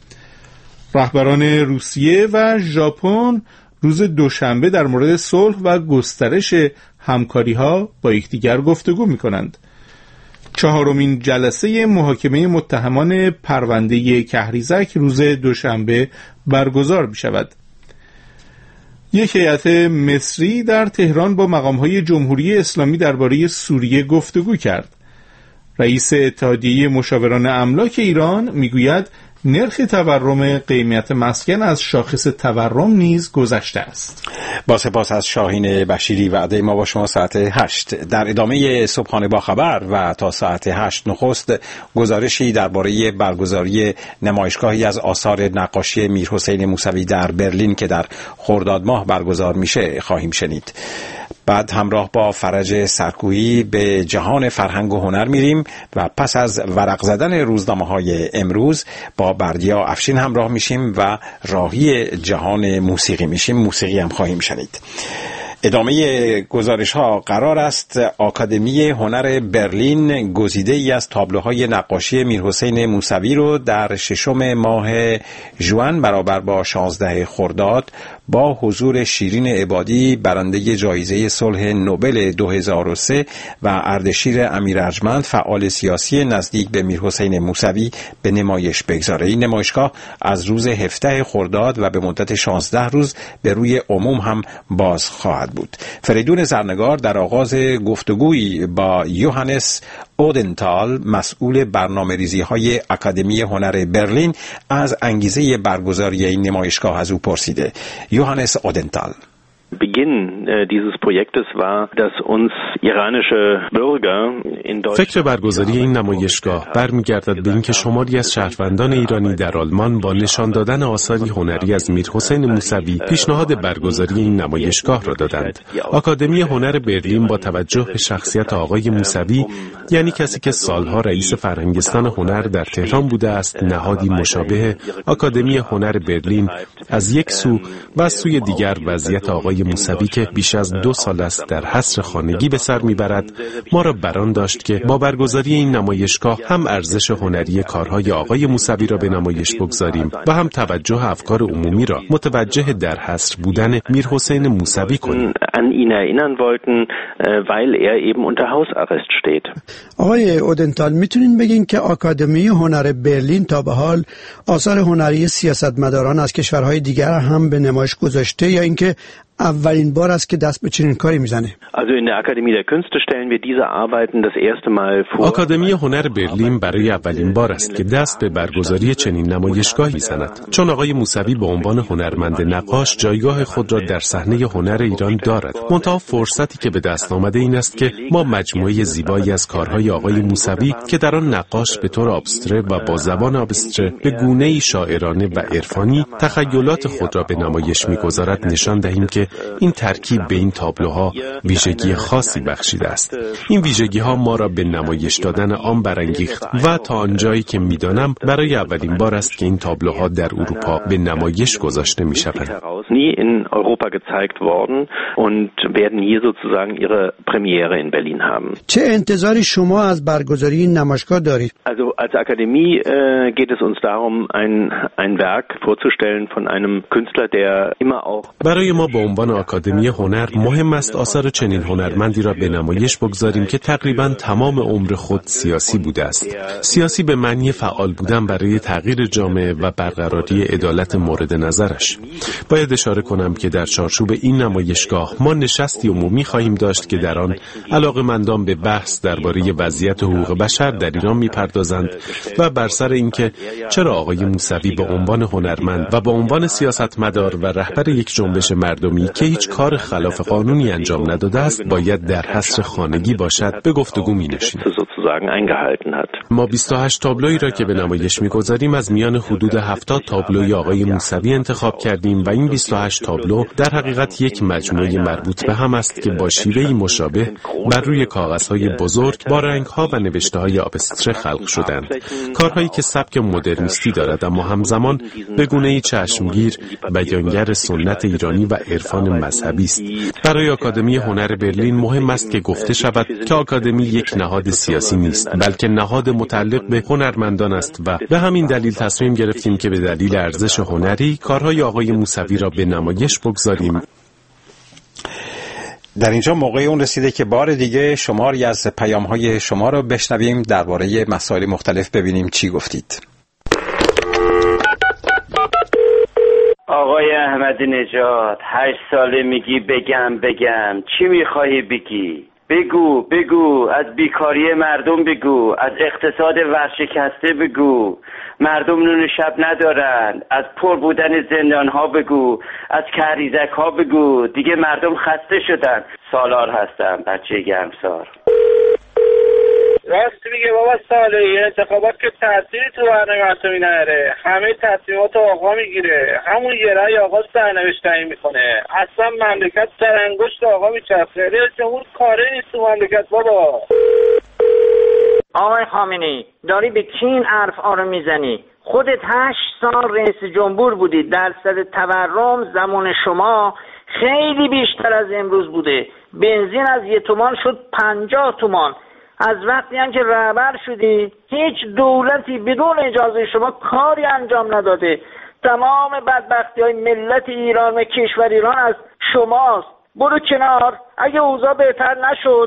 رهبران روسیه و ژاپن روز دوشنبه در مورد صلح و گسترش همکاری‌ها با یکدیگر گفتگو می‌کنند. چهارمین جلسه محاکمه متهمان پرونده کهریزک روز دوشنبه برگزار می‌شود. یک هیئت مصری در تهران با مقام‌های جمهوری اسلامی درباره سوریه گفتگو کرد. رئیس اتحادیه مشاوران املاک ایران میگوید نرخ تورم قیمت مسکن از شاخص تورم نیز گذشته است. با سپاس از شاهین بشیری. وعده ما با شما ساعت هشت. در ادامه صبحانه با خبر و تا ساعت هشت نخست گزارشی درباره برگزاری نمایشگاهی از آثار نقاشی میرحسین موسوی در برلین که در خرداد ماه برگزار میشه خواهیم شنید. بعد همراه با فرج سرکویی به جهان فرهنگ و هنر میریم و پس از ورق زدن روزنامه‌های امروز با بردیا افشین همراه میشیم و راهی جهان موسیقی میشیم. موسیقی هم خواهیم شنید. ادامه گزارش ها قرار است آکادمی هنر برلین گزیده ای از تابلوهای نقاشی میرحسین موسوی رو در ششم ماه ژوئن برابر با شانزده خرداد با حضور شیرین عبادی برنده جایزه صلح نوبل دو هزار و سه و اردشیر امیر ارجمند فعال سیاسی نزدیک به میرحسین موسوی به نمایش بگذاره. این نمایشگاه از روز هفده خرداد و به مدت شانزده روز به روی عموم هم باز خواهد بود. فریدون زرنگار در آغاز گفتگویی با یوهانس اودنتال مسئول برنامه‌ریزی های اکادمی هنر برلین از انگیزه برگزاری این نمایشگاه از او پرسیده. یوهانس اودنتال: فکر برگزاری این نمایشگاه برمیگردد به اینکه شماری از شهروندان ایرانی در آلمان با نشان دادن آثاری هنری از میرحسین موسوی پیشنهاد برگزاری این نمایشگاه را دادند. آکادمی هنر برلین با توجه به شخصیت آقای موسوی، یعنی کسی که سالها رئیس فرهنگستان هنر در تهران بوده است، نهادی مشابه آکادمی هنر برلین از یک سو و از سوی دیگر وضعیت آقای موسوی که بیش از دو سال است در حصر خانگی به سر میبرد، ما را بران داشت که با برگزاری این نمایشگاه هم ارزش هنری کارهای آقای موسوی را به نمایش بگذاریم و هم توجه افکار عمومی را متوجه در حصر بودن میرحسین موسوی کنیم. آقای اودنتال، میتونین بگین که آکادمی هنر برلین تا به حال آثار هنری سیاستمداران از کشورهای دیگر هم به نمایش گذاشته یا اینکه اولین بار است که دست به چنین کاری میزنه. Also in der Akademie der Künste stellen wir diese Arbeiten das erste Mal vor. آکادمی هنر برلین برای اولین بار است که دست به برگزاری چنین نمایشگاهی زند، چون آقای موسوی به عنوان هنرمند نقاش جایگاه خود را در صحنه هنر ایران دارد. منتها فرصتی که به دست آمده این است که ما مجموعه زیبایی از کارهای آقای موسوی که در آن نقاش به طور ابستره و با زبان ابستره به گونه‌ای شاعرانه و عرفانی تخیلات خود را به نمایش می‌گذارد نشان دهیم که این ترکیب به این تابلوها ویژگی خاصی بخشیده است. این ویژگی‌ها ما را به نمایش دادن آن برانگیخت و تا آنجایی که می‌دانم برای اولین بار است که این تابلوها در اروپا به نمایش گذاشته می‌شوند. Nie in Europa gezeigt worden und werden hier sozusagen ihre Premiere in Berlin haben. چه انتظاری شما از برگزاری این نمایشگاه دارید؟ Also als Akademie äh, geht es uns darum ein ein Werk vorzustellen von einem Künstler, der immer auch برای ما به عنوان آکادمی هنر مهم است آثار چنین هنرمندی را به نمایش بگذاریم که تقریباً تمام عمر خود سیاسی بوده است. سیاسی به معنی فعال بودن برای تغییر جامعه و برقراری عدالت مورد نظرش. باید اشاره کنم که در چارچوب این نمایشگاه ما نشستی عمومی خواهیم داشت که در آن علاقه‌مندان به بحث درباره وضعیت حقوق بشر در ایران می‌پردازند و بر سر اینکه چرا آقای موسوی به عنوان هنرمند و به عنوان سیاستمدار و رهبر یک جنبش مردمی که هیچ کار خلاف قانونی انجام نداده است باید در حصر خانگی باشد به گفتگو می‌نشینیم. ما بیست و هشت تابلویی را که به نمایش می‌گذاریم از میان حدود هفتاد تابلوی آقای موسوی انتخاب کردیم و این بیست و هشت تابلو در حقیقت یک مجموعه مربوط به هم است که با شیوهی مشابه بر روی کاغذهای بزرگ با رنگ‌ها و نوشته‌های آبستره خلق شدند. کارهایی که سبک مدرنیستی دارد اما همزمان به گونه‌ای چشمگیر بیانگر سنت ایرانی و عرفان مذهبی است. برای آکادمی هنر برلین مهم است که گفته شود که آکادمی یک نهاد سیاسی نیست، بلکه نهاد متعلق به هنرمندان است و به همین دلیل تصمیم گرفتیم که به دلیل ارزش هنری کارهای آقای موسوی را به نمایش بگذاریم. در اینجا موقع اون رسیده که بار دیگه شماری از پیام‌های شما را بشنویم، درباره مسائل مختلف ببینیم چی گفتید. آقای احمدی نژاد، هشت ساله میگی بگم بگم، چی میخواهی بگی؟ بگو بگو، از بیکاری مردم بگو، از اقتصاد ورشکسته بگو، مردم نون شب ندارن، از پر بودن زندان ها بگو، از کریزک ها بگو، دیگه مردم خسته شدن. سالار هستم، بچه گرمسار. راست میگه بابا صالحی، انتخابات که تأثیری تو برنامه اتمی نداره، همه تصمیمات آقا میگیره، همون یه رأی آقا سرنوشت تعیین میکنه، اصلا مملکت سر انگشت آقا میچرخه. رئیس جمهور کاری نیست تو مملکت بابا. آقای خامنه‌ای، داری به کی این حرفا رو میزنی؟ خودت هشت سال رئیس جمهور بودی، درصد تورم زمان شما خیلی بیشتر از امروز بوده، بنزین از یه تومان شد پنجاه تومان. از وقتی هم که رهبر شدی هیچ دولتی بدون اجازه شما کاری انجام نداده. تمام بدبختی های ملت ایران و کشور ایران از شماست. برو کنار اگه اوضاع بهتر نشد.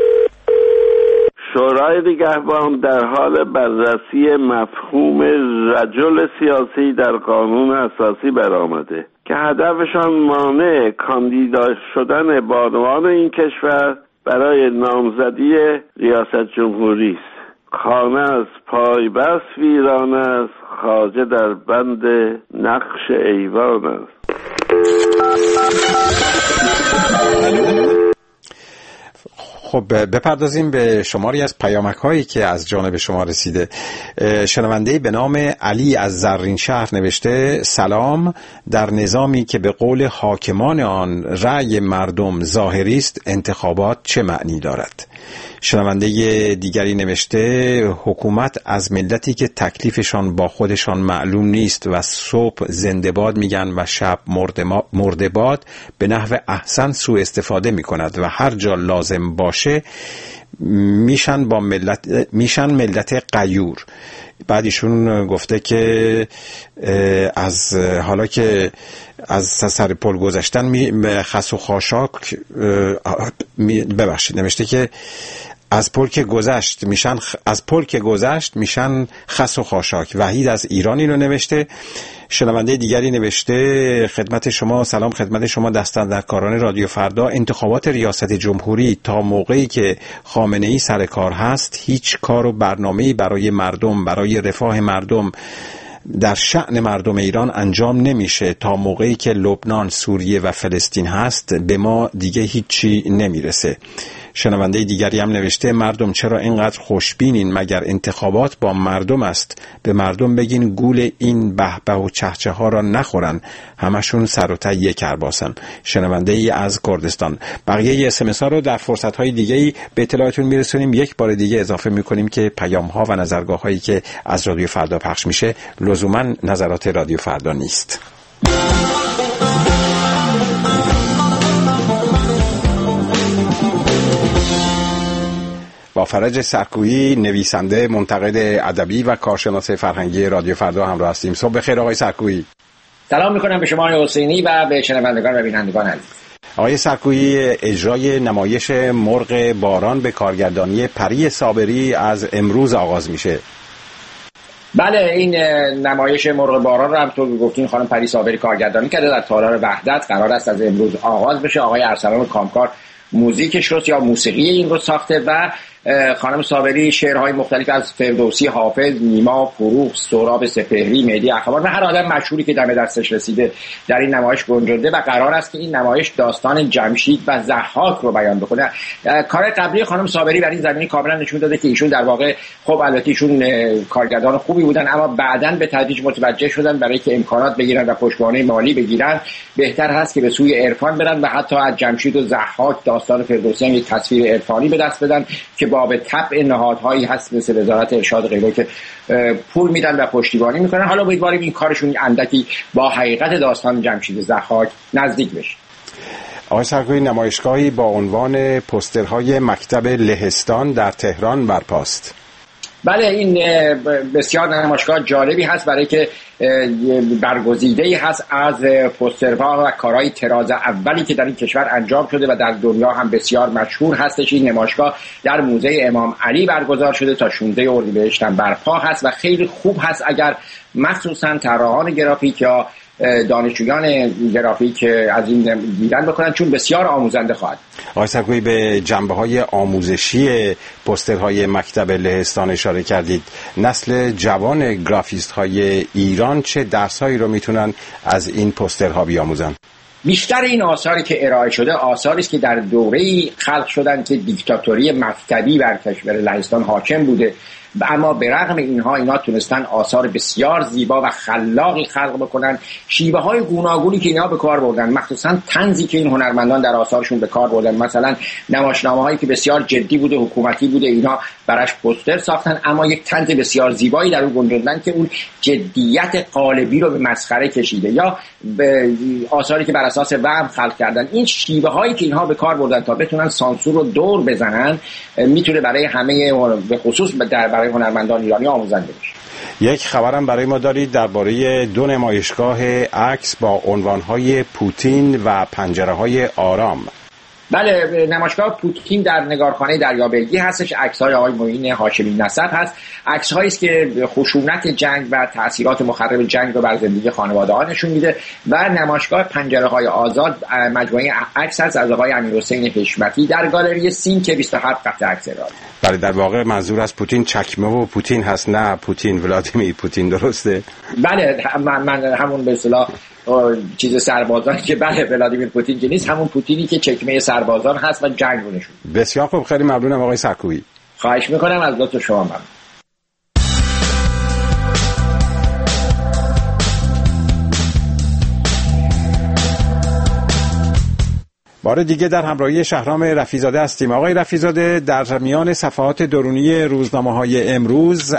شورای نگهبان در حال بررسی مفهوم رجل سیاسی در قانون اساسی برآمده که هدفشان مانع کاندیدا شدن بانوان این کشور برای نامزدی ریاست جمهوری است. خانه از پای بس ویران است، خواجه در بند نقش ایوان است. خب بپردازیم به شماری از پیامک هایی که از جانب شما رسیده. شنونده به نام علی از زرین شهر نوشته: سلام، در نظامی که به قول حاکمان آن رأی مردم ظاهری است، انتخابات چه معنی دارد؟ شنونده دیگری نوشته: حکومت از ملتی که تکلیفشان با خودشان معلوم نیست و صبح زنده باد میگن و شب مرده باد به نحو احسن سوء استفاده میکند و هر جا لازم باشه میشن با ملت میشن ملت غیور. بعد ایشون گفته که از حالا که از سر پل گذشتن خس و خاشاک ببخشید نوشته که از پل که گذشت میشن خ... از پل که گذشت میشن خس و خاشاک. وحید از ایران اینو نوشته. شنونده دیگری نوشته خدمت شما، سلام خدمت شما دستاندرکاران رادیو فردا. انتخابات ریاست جمهوری تا موقعی که خامنه‌ای سر کار هست هیچ کار و برنامه‌ای برای مردم، برای رفاه مردم در شأن مردم ایران انجام نمیشه. تا موقعی که لبنان، سوریه و فلسطین هست به ما دیگه هیچی نمیرسه. شنونده دیگری هم نوشته مردم چرا اینقدر خوشبینین؟ مگر انتخابات با مردم است؟ به مردم بگین گول این بهبه و چهچه ها را نخورن، همشون سر و ته یک کرباسن. شنونده ای از کردستان. بقیه اس ام اس ها رو در فرصت های دیگه ای به اطلاعتون میرسونیم. یک بار دیگه اضافه میکنیم که پیام ها و نظرگاه هایی که از رادیو فردا پخش میشه لزوما نظرات رادیو فردا نیست. با فرج سرکویی، نویسنده، منتقد ادبی و کارشناس فرهنگی رادیو فردا همراه هستیم. صبح بخیر آقای سرکویی. سلام میکنم به شما آقای حسینی و به شنوندگان و بینندگان عزیز. آقای سرکویی، اجرای نمایش مرغ باران به کارگردانی پری صابری از امروز آغاز میشه. بله، این نمایش مرغ باران رو همونطور که گفتین خانم پری صابری کارگردانی کرده، در تالار وحدت قرار است از امروز آغاز بشه. آقای ارسلان کامکار موزیکش رو یا موسیقی این رو ساخته و خانم صابری شعرهای مختلف از فردوسی، حافظ، نیما، فروغ، سهراب سپهری، مهدی اخوان و هر آدم مشهوری که دم دستش رسیده در این نمایش گنجونده و قرار است که این نمایش داستان جمشید و ضحاک رو بیان بکنه. کار قبلی خانم صابری در این زمینه کاملا نشون داده که ایشون در واقع خب البته ایشون کارگردان خوبی بودن، اما بعداً به تدریج متوجه شدن برای که امکانات بگیرن و پشتوانه مالی بگیرن بهتر هست که به سوی عرفان برن و حتی از جمشید و ضحاک داستان فردوسی هم یک تصویر عرفانی به دست بدن که باب طبع نهادهایی هست مثل وزارت ارشاد غیره که پول میدن و پشتیبانی میکنن. حالا امیدواریم این کارشون اندکی با حقیقت داستان جمشید ضحاک نزدیک بشه. آقای سرکویی، نمایشگاهی با عنوان پوسترهای مکتب لهستان در تهران برپاست. بله، این بسیار نمایشگاه جالبی هست برای که برگزیده‌ای هست از پوسترها و کارهای طراز اولی که در این کشور انجام شده و در دنیا هم بسیار مشهور هستش. این نمایشگاه در موزه امام علی برگزار شده تا شانزده اردیبهشت هم برپا هست و خیلی خوب هست اگر مخصوصا طراحان گرافیک یا دانشجویان گرافیک از این دیدن بکنن، چون بسیار آموزنده خواهد. آقای سرکویی، به جنبه‌های آموزشی پوسترهای مکتب لهستان اشاره کردید. نسل جوان گرافیست‌های ایران چه درس‌هایی رو میتونن از این پوسترها بیاموزن؟ بیشتر این آثاری که ارائه شده آثاری است که در دوره‌ای خلق شدن که دیکتاتوری مکتبی بر کشور لهستان حاکم بوده، اما به رغم اینها اینا تونستن آثار بسیار زیبا و خلاقی خلق بکنن. شیوه های گوناگونی که اینا به کار بردن، مخصوصا طنزی که این هنرمندان در آثارشون به کار بردن، مثلا نمایشنامه هایی که بسیار جدی بوده، حکومتی بوده، اینا براش پوستر ساختن اما یک طنز بسیار زیبایی در اون گنجوندن که اون جدیت قالبی رو به مسخره کشیده، یا به آثاری که بر اساس وهم خلق کردن. این شیوه هایی که اینها به کار بردن تا بتونن سانسور رو دور بزنن میتونه برای همه به خصوص در برای هنرمندان ایرانی آموزنده بشه. یک خبرم برای ما دارید درباره دو نمایشگاه عکس با عنوانهای پوتین و پنجره‌های آرام. بله، نمایشگاه پوتین در نگارخانه دریابلگی هستش. عکس‌های آقای معین هاشمی نسب هست. عکس‌هایی است که خشونت جنگ و تأثیرات مخرب جنگ رو بر زندگی خانواده‌ها نشون میده. و نمایشگاه پنجره‌های آزاد مجموعه عکس هست از آقای امیرحسین حشمتی در گالری سین که بیست و هفت قطعه عکس ارائه. بله، در واقع منظور از پوتین چکمه و پوتین هست، نه پوتین ولادیمیر پوتین، درسته؟ بله، من, من همون به اصطلاح چیز سربازان که بله ولادیمیر پوتین که نیست، همون پوتینی که چکمه سربازان هست و جنگ رو نشون. بسیار خوب، خیلی ممنونم آقای سرکویی. خواهش میکنم از لطف شما. ممنون. بار دیگه در همراهی شهرام رفیزاده هستیم. آقای رفیزاده، در میان صفحات درونی روزنامه‌های امروز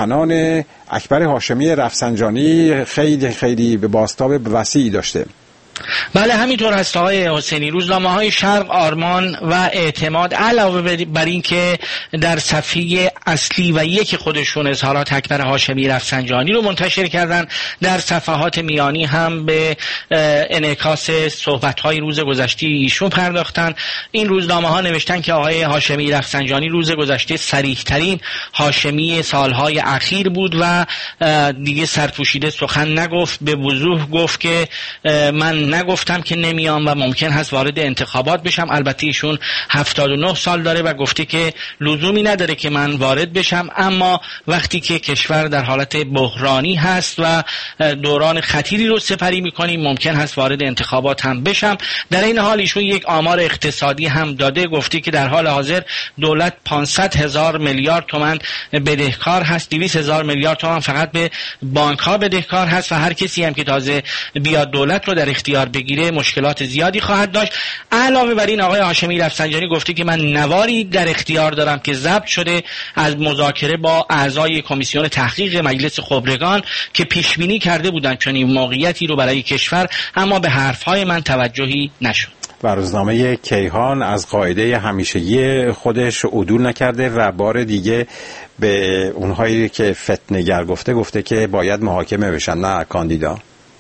سخنان اکبر هاشمی رفسنجانی خیلی خیلی به بازتاب وسیعی داشته. بله همینطور هست آقای حسینی. روزنامه‌های شرق، آرمان و اعتماد علاوه بر این که در صفحه اصلی و یک خودشون اظهارات اکبر هاشمی رفسنجانی رو منتشر کردن، در صفحات میانی هم به انعکاس صحبت‌های روز گذشته ایشون پرداختن. این روزنامه‌ها نوشتن که آقای هاشمی رفسنجانی روز گذشته صریح‌ترین هاشمی سالهای اخیر بود و دیگه سرپوشیده سخن نگفت، به وضوح گفت که من نگفتم که نمیام و ممکن هست وارد انتخابات بشم. البته ایشون هفتاد و نه سال داره و گفته که لزومی نداره که من وارد بشم، اما وقتی که کشور در حالت بحرانی هست و دوران خطیری رو سپری میکنیم ممکن هست وارد انتخابات هم بشم. در این حال ایشون یک آمار اقتصادی هم داده، گفته که در حال حاضر دولت پانصد هزار میلیارد تومان بدهکار هست، دویست هزار میلیارد تومان فقط به بانک ها بدهکار هست و هر کسی هم که تازه بیاد دولت رو در اختیار بگیره مشکلات زیادی خواهد داشت. علاوه بر این آقای هاشمی رفسنجانی گفته که من نواری در اختیار دارم که ضبط شده از مذاکره با اعضای کمیسیون تحقیق مجلس خبرگان که پیش بینی کرده بودند چنین موقعیتی رو برای کشور، اما به حرفهای من توجهی نشد. و روزنامه کیهان از قاعده همیشگی خودش عدول نکرده و بار دیگه به اونهایی که فتنه‌گر گفته گفته که باید محاکمه بشن، نه کاندیدا.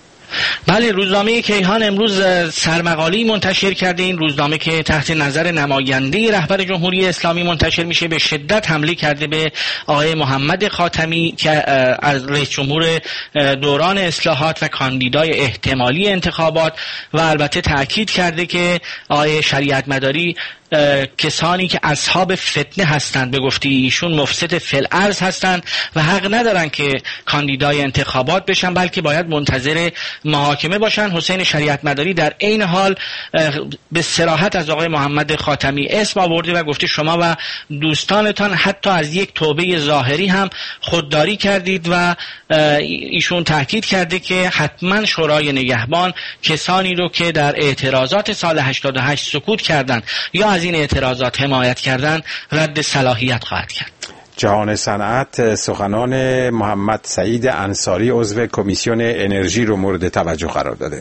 بله روزنامه کیهان امروز سرمقاله‌ای منتشر کرده. این روزنامه که تحت نظر نماینده رهبر جمهوری اسلامی منتشر میشه به شدت حمله کرده به آقای محمد خاتمی که از رئیس جمهور دوران اصلاحات و کاندیدای احتمالی انتخابات و البته تأکید کرده که آقای شریعت مداری کسانی که اصحاب فتنه هستند به گفته ایشون مفسد فی‌الارض هستند و حق ندارن که کاندیدای انتخابات بشن بلکه باید منتظر محاکمه باشن. حسین شریعت مداری در عین حال به صراحت از آقای محمد خاتمی اسم آورده و گفته شما و دوستانتان حتی از یک توبه ظاهری هم خودداری کردید و ایشون تاکید کرده که حتما شورای نگهبان کسانی رو که در اعتراضات سال هشتاد و هشت سکوت کردند یا از این اعتراضات حمایت کردن رد صلاحیت خواهد کرد. جهان صنعت سخنان محمد سعید انصاری عضو کمیسیون انرژی رو مورد توجه قرار داده.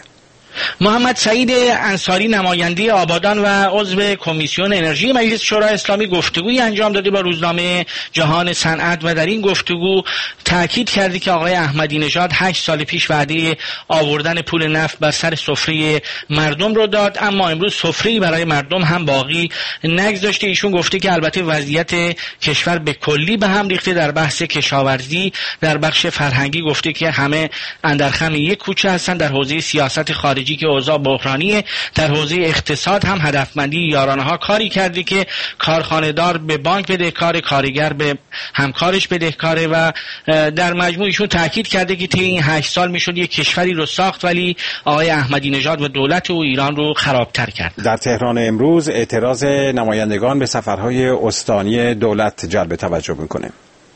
محمد سعید انصاری نماینده آبادان و عضو کمیسیون انرژی مجلس شورای اسلامی گفتگویی انجام داده با روزنامه جهان صنعت و در این گفتگو تاکید کرده که آقای احمدی نژاد هشت سال پیش وعده آوردن پول نفت بر سر سفره مردم رو داد، اما امروز سفره‌ای برای مردم هم باقی نگذاشته. ایشون گفته که البته وضعیت کشور به کلی به هم ریخته. در بحث کشاورزی، در بخش فرهنگی گفته که همه اندر خم یک کوچه هستن. در حوزه سیاست خارجی که اوضاع بحرانیه، در حوزه اقتصاد هم هدفمندی یارانه ها کاری کرده که کارخانه‌دار به بانک بدهکار، کارگر به همکارش بدهکاره و در مجموعشون تاکید کرده که طی این هشت سال میشد یک کشوری رو ساخت ولی آقای احمدی نژاد و دولت او ایران رو خرابتر کرد. در تهران امروز اعتراض نمایندگان به سفرهای استانی دولت جلب توجه میکنه.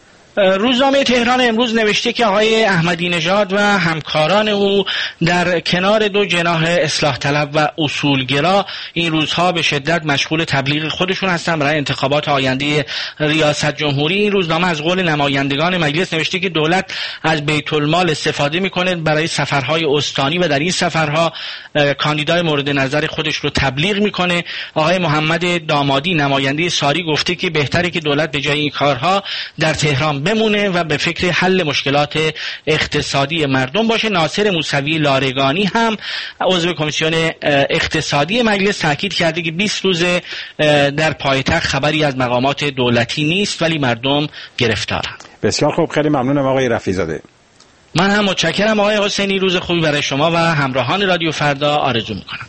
روزنامه تهران امروز نوشته که آقای احمدی نژاد و همکاران او در کنار دو جناح اصلاح طلب و اصولگرا این روزها به شدت مشغول تبلیغ خودشون هستند برای انتخابات آینده ریاست جمهوری. این روزنامه از قول نمایندگان مجلس نوشته که دولت از بیت المال استفاده میکنه برای سفرهای استانی و در این سفرها کاندیدای مورد نظر خودش رو تبلیغ میکنه. آقای محمد دامادی نماینده ساری گفته که بهتره که دولت به جای این کارها در تهران بمونه و به فکر حل مشکلات اقتصادی مردم باشه. ناصر موسوی لارگانی هم عضو کمیسیون اقتصادی مجلس تاکید کرده که بیست روز در پایتخت خبری از مقامات دولتی نیست ولی مردم گرفتارن. بسیار خوب، خیلی ممنونم آقای رفیع‌زاده. من هم متشکرم آقای حسینی. روز خوبی برای شما و همراهان رادیو فردا آرزو میکنم.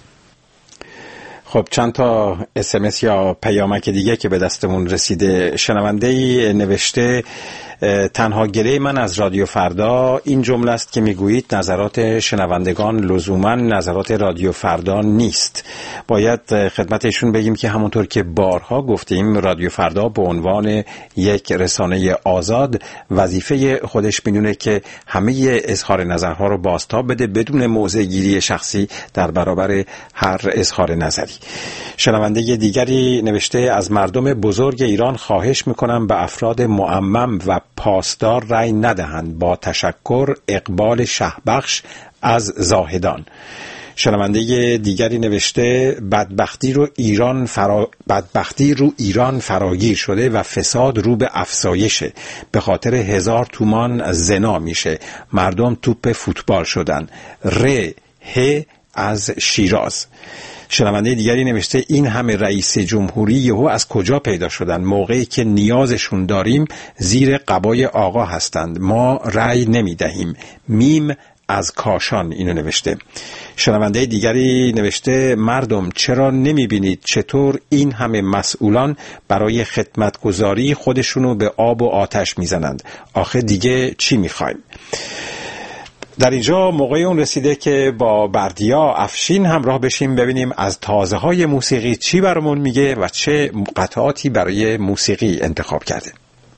خب چند تا اس ام اس یا پیامک دیگه که به دستمون رسیده. شنونده‌ای نوشته تنها گله من از رادیو فردا این جمله است که میگویید نظرات شنوندگان لزوما نظرات رادیو فردا نیست. باید خدمتشون بگیم که همونطور که بارها گفتیم رادیو فردا به عنوان یک رسانه آزاد وظیفه خودش میدونه که همه اظهار نظرها رو بازتاب بده بدون موضع گیری شخصی در برابر هر اظهار نظری. شنونده دیگری نوشته از مردم بزرگ ایران خواهش میکنم به افراد معمم و پاسدار رأی ندهند. با تشکر، اقبال شهبخش از زاهدان. شنونده دیگری نوشته بدبختی رو ایران فرا... بدبختی رو ایران فراگیر شده و فساد رو به افزایشه. به خاطر هزار تومان زنا میشه. مردم توپ فوتبال شدن. ر ه از شیراز. شنونده دیگری نوشته این همه رئیس جمهوری یهو از کجا پیدا شدن؟ موقعی که نیازشون داریم زیر قبای آقا هستند. ما رأی نمیدهیم. میم از کاشان اینو نوشته. شنونده دیگری نوشته مردم چرا نمیبینید چطور این همه مسئولان برای خدمتگزاری خودشونو به آب و آتش میزنند؟ آخه دیگه چی میخوایم؟ در اینجا موقع اون رسیده که با بردیا افشین همراه بشیم ببینیم از تازه های موسیقی چی برامون میگه و چه قطعاتی برای موسیقی انتخاب کرده.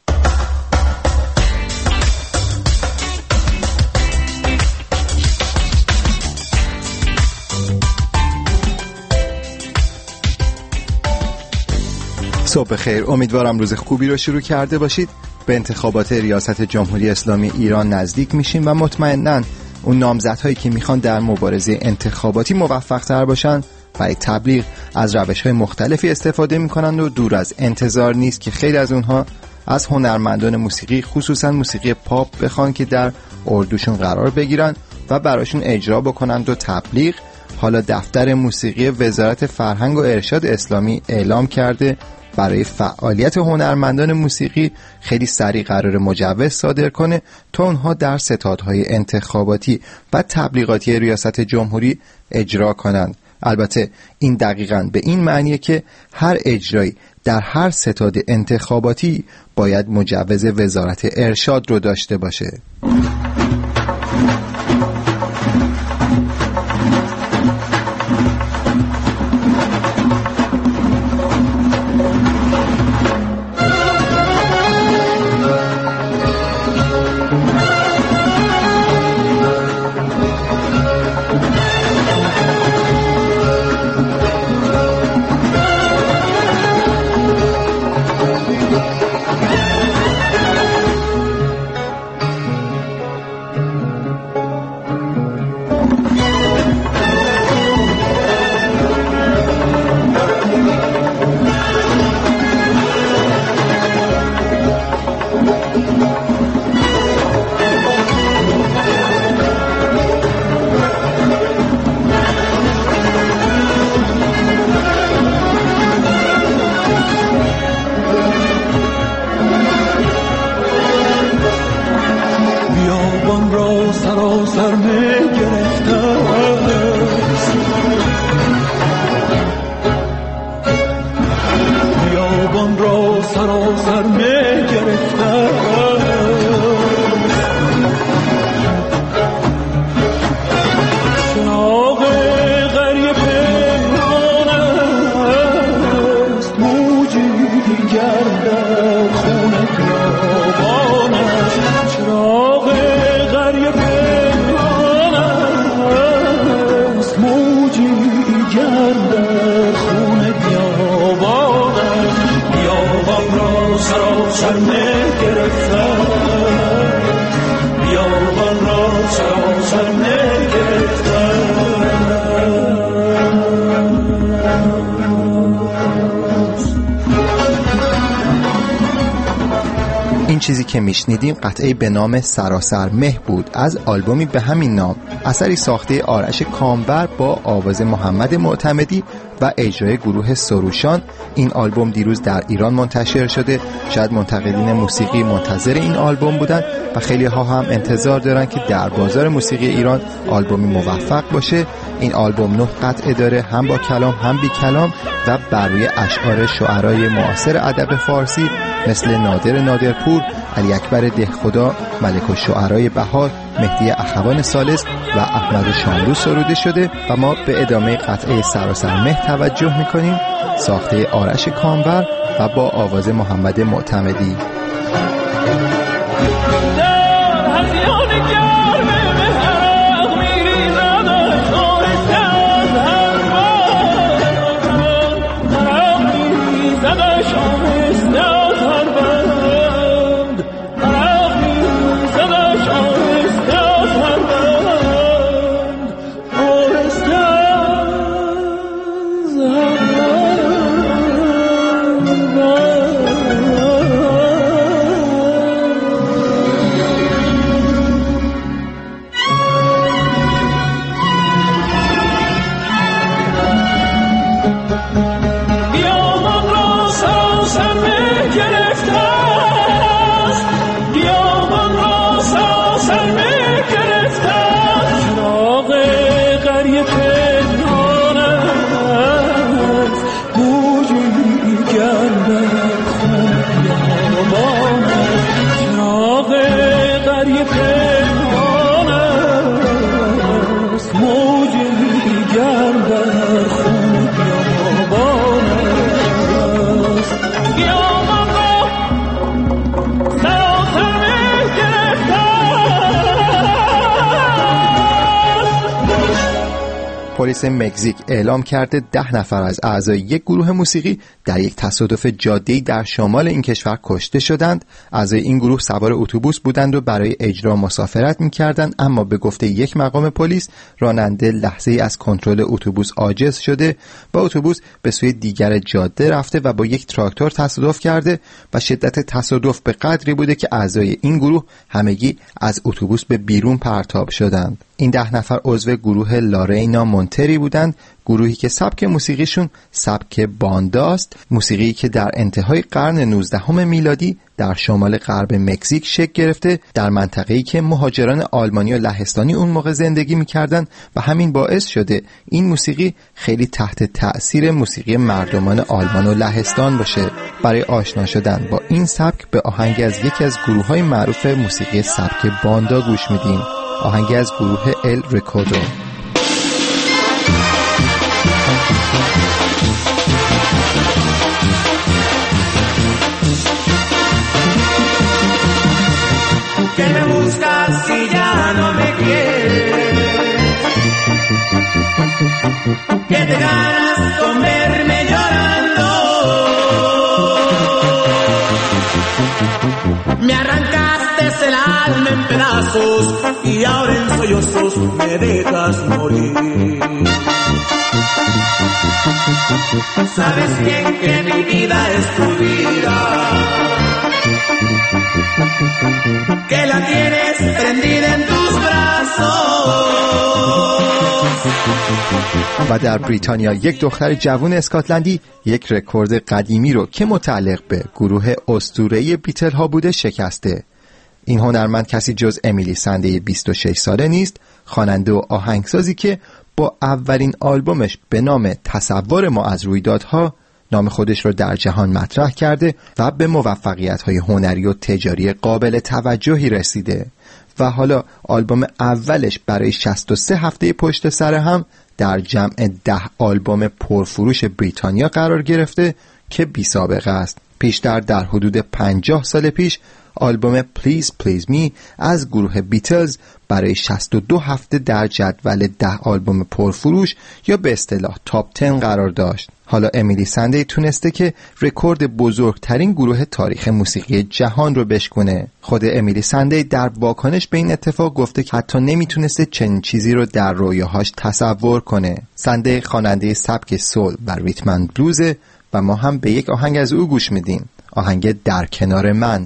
صبح خیر، امیدوارم روز خوبی رو شروع کرده باشید. به انتخابات ریاست جمهوری اسلامی ایران نزدیک میشیم و مطمئناً اون نامزدهایی که میخوان در مبارزه انتخاباتی موفق تر باشن برای تبلیغ از روش‌های مختلفی استفاده میکنند و دور از انتظار نیست که خیلی از اونها از هنرمندان موسیقی خصوصاً موسیقی پاپ بخوان که در اردوشون قرار بگیرن و براشون اجرا بکنند و تبلیغ. حالا دفتر موسیقی وزارت فرهنگ و ارشاد اسلامی اعلام کرده برای فعالیت هنرمندان موسیقی خیلی سریع قرار مجوز صادر کنه تا اونها در ستادهای انتخاباتی و تبلیغاتی ریاست جمهوری اجرا کنند. البته این دقیقاً به این معنیه که هر اجرایی در هر ستاد انتخاباتی باید مجوز وزارت ارشاد رو داشته باشه. چیزی که میشنیدیم قطعه به نام سراسر مه بود از آلبومی به همین نام، اثری ساخته آرش کامبر با آواز محمد معتمدی و اجرای گروه سروشان. این آلبوم دیروز در ایران منتشر شده. شاید منتقدین موسیقی منتظر این آلبوم بودن و خیلی ها هم انتظار دارن که در بازار موسیقی ایران آلبومی موفق باشه. این آلبوم نه قطعه داره، هم با کلام هم بی کلام و بر روی اشعار شاعرای معاصر ادب فارسی مثل نادر نادرپور، علی اکبر دهخدا، ملک الشعرای بهار، مهدی اخوان ثالث و احمد شاملو سروده شده و ما به ادامه قطعه سراسر مه توجه میکنیم، ساخته آرش کامبر و با آواز محمد معتمدی. Stop! پلیس مکزیک اعلام کرده ده نفر از اعضای یک گروه موسیقی در یک تصادف جاده‌ای در شمال این کشور کشته شدند. اعضای این گروه سوار اتوبوس بودند و برای اجرا مسافرت می‌کردند، اما به گفته یک مقام پلیس راننده لحظه‌ای از کنترل اتوبوس عاجز شده و اتوبوس به سوی دیگر جاده رفته و با یک تراکتور تصادف کرده و شدت تصادف به قدری بوده که اعضای این گروه همگی از اتوبوس به بیرون پرتاب شدند. این ده نفر عضو گروه لارینا مونتری بودند، گروهی که سبک موسیقیشون سبک بانداست، موسیقی که در انتهای قرن نوزدهم میلادی در شمال غرب مکزیک شکل گرفته، در منطقه‌ای که مهاجران آلمانی و لهستانی اون موقع زندگی می‌کردند و همین باعث شده این موسیقی خیلی تحت تأثیر موسیقی مردمان آلمان و لهستان باشه. برای آشنا شدن با این سبک به آهنگ از یکی از گروه‌های معروف موسیقی سبک باندا گوش میدیم، آهنگی از گروه ال ریکوردو. Que me buscas si ya no me quieres, que te ganas con verme llorando, me arrancaste el alma en pedazos y ahora en sollozos me dejas morir. Sabes bien que mi vida es tu vida, que la tienes prendida en tus brazos. و در بریتانیا یک دختر جوان اسکاتلندی یک رکورد قدیمی رو که متعلق به گروه اسطوره‌ای بیتل ها بوده شکسته. این هنرمند کسی جز امیلی سندی بیست و شش ساله نیست، خواننده و آهنگسازی که با اولین آلبومش به نام تصور ما از رویدادها نام خودش رو در جهان مطرح کرده و به موفقیت‌های هنری و تجاری قابل توجهی رسیده و حالا آلبوم اولش برای شصت و سه هفته پشت سر هم در جمع ده آلبوم پرفروش بریتانیا قرار گرفته که بی سابقه است. پیشتر در حدود پنجاه سال پیش آلبوم Please Please Me از گروه بیتلز برای شصت و دو هفته در جدول ده آلبوم پرفروش یا به اصطلاح تاپ ده قرار داشت. حالا امیلی سندی تونسته که رکورد بزرگترین گروه تاریخ موسیقی جهان رو بشکنه. خود امیلی سندی در واکنش به این اتفاق گفته که حتی نمیتونسته چنین چیزی رو در رویاهاش تصور کنه. سندی خواننده سبک سول و ریتم بلوزه و ما هم به یک آهنگ از او گوش میدیم، آهنگ در کنار من.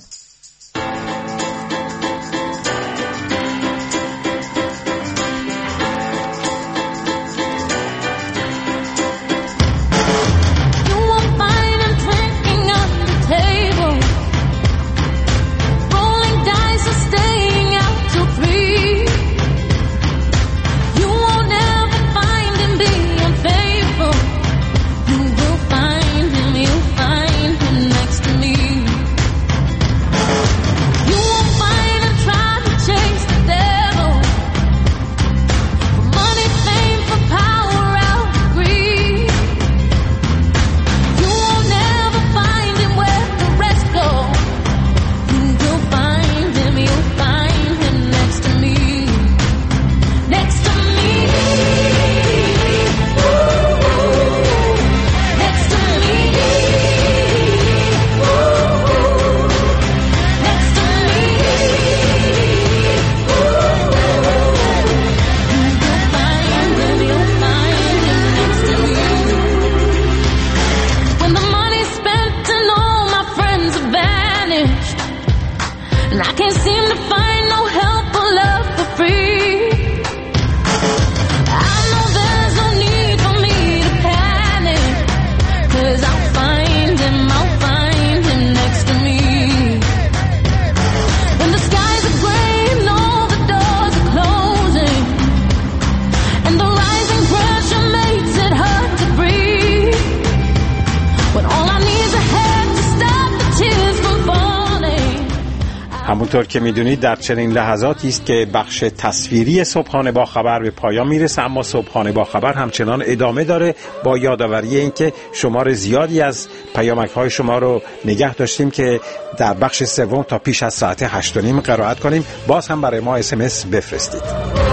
همونطور که میدونید در چنین لحظاتی است که بخش تصویری صبحانه با خبر به پایان میرسه، اما صبحانه با خبر همچنان ادامه داره با یادآوری اینکه شمار زیادی از پیامک‌های شما رو نگه داشتیم که در بخش سوم تا پیش از ساعت هشت و نیم قرائت کنیم. باز هم برای ما اس ام اس بفرستید.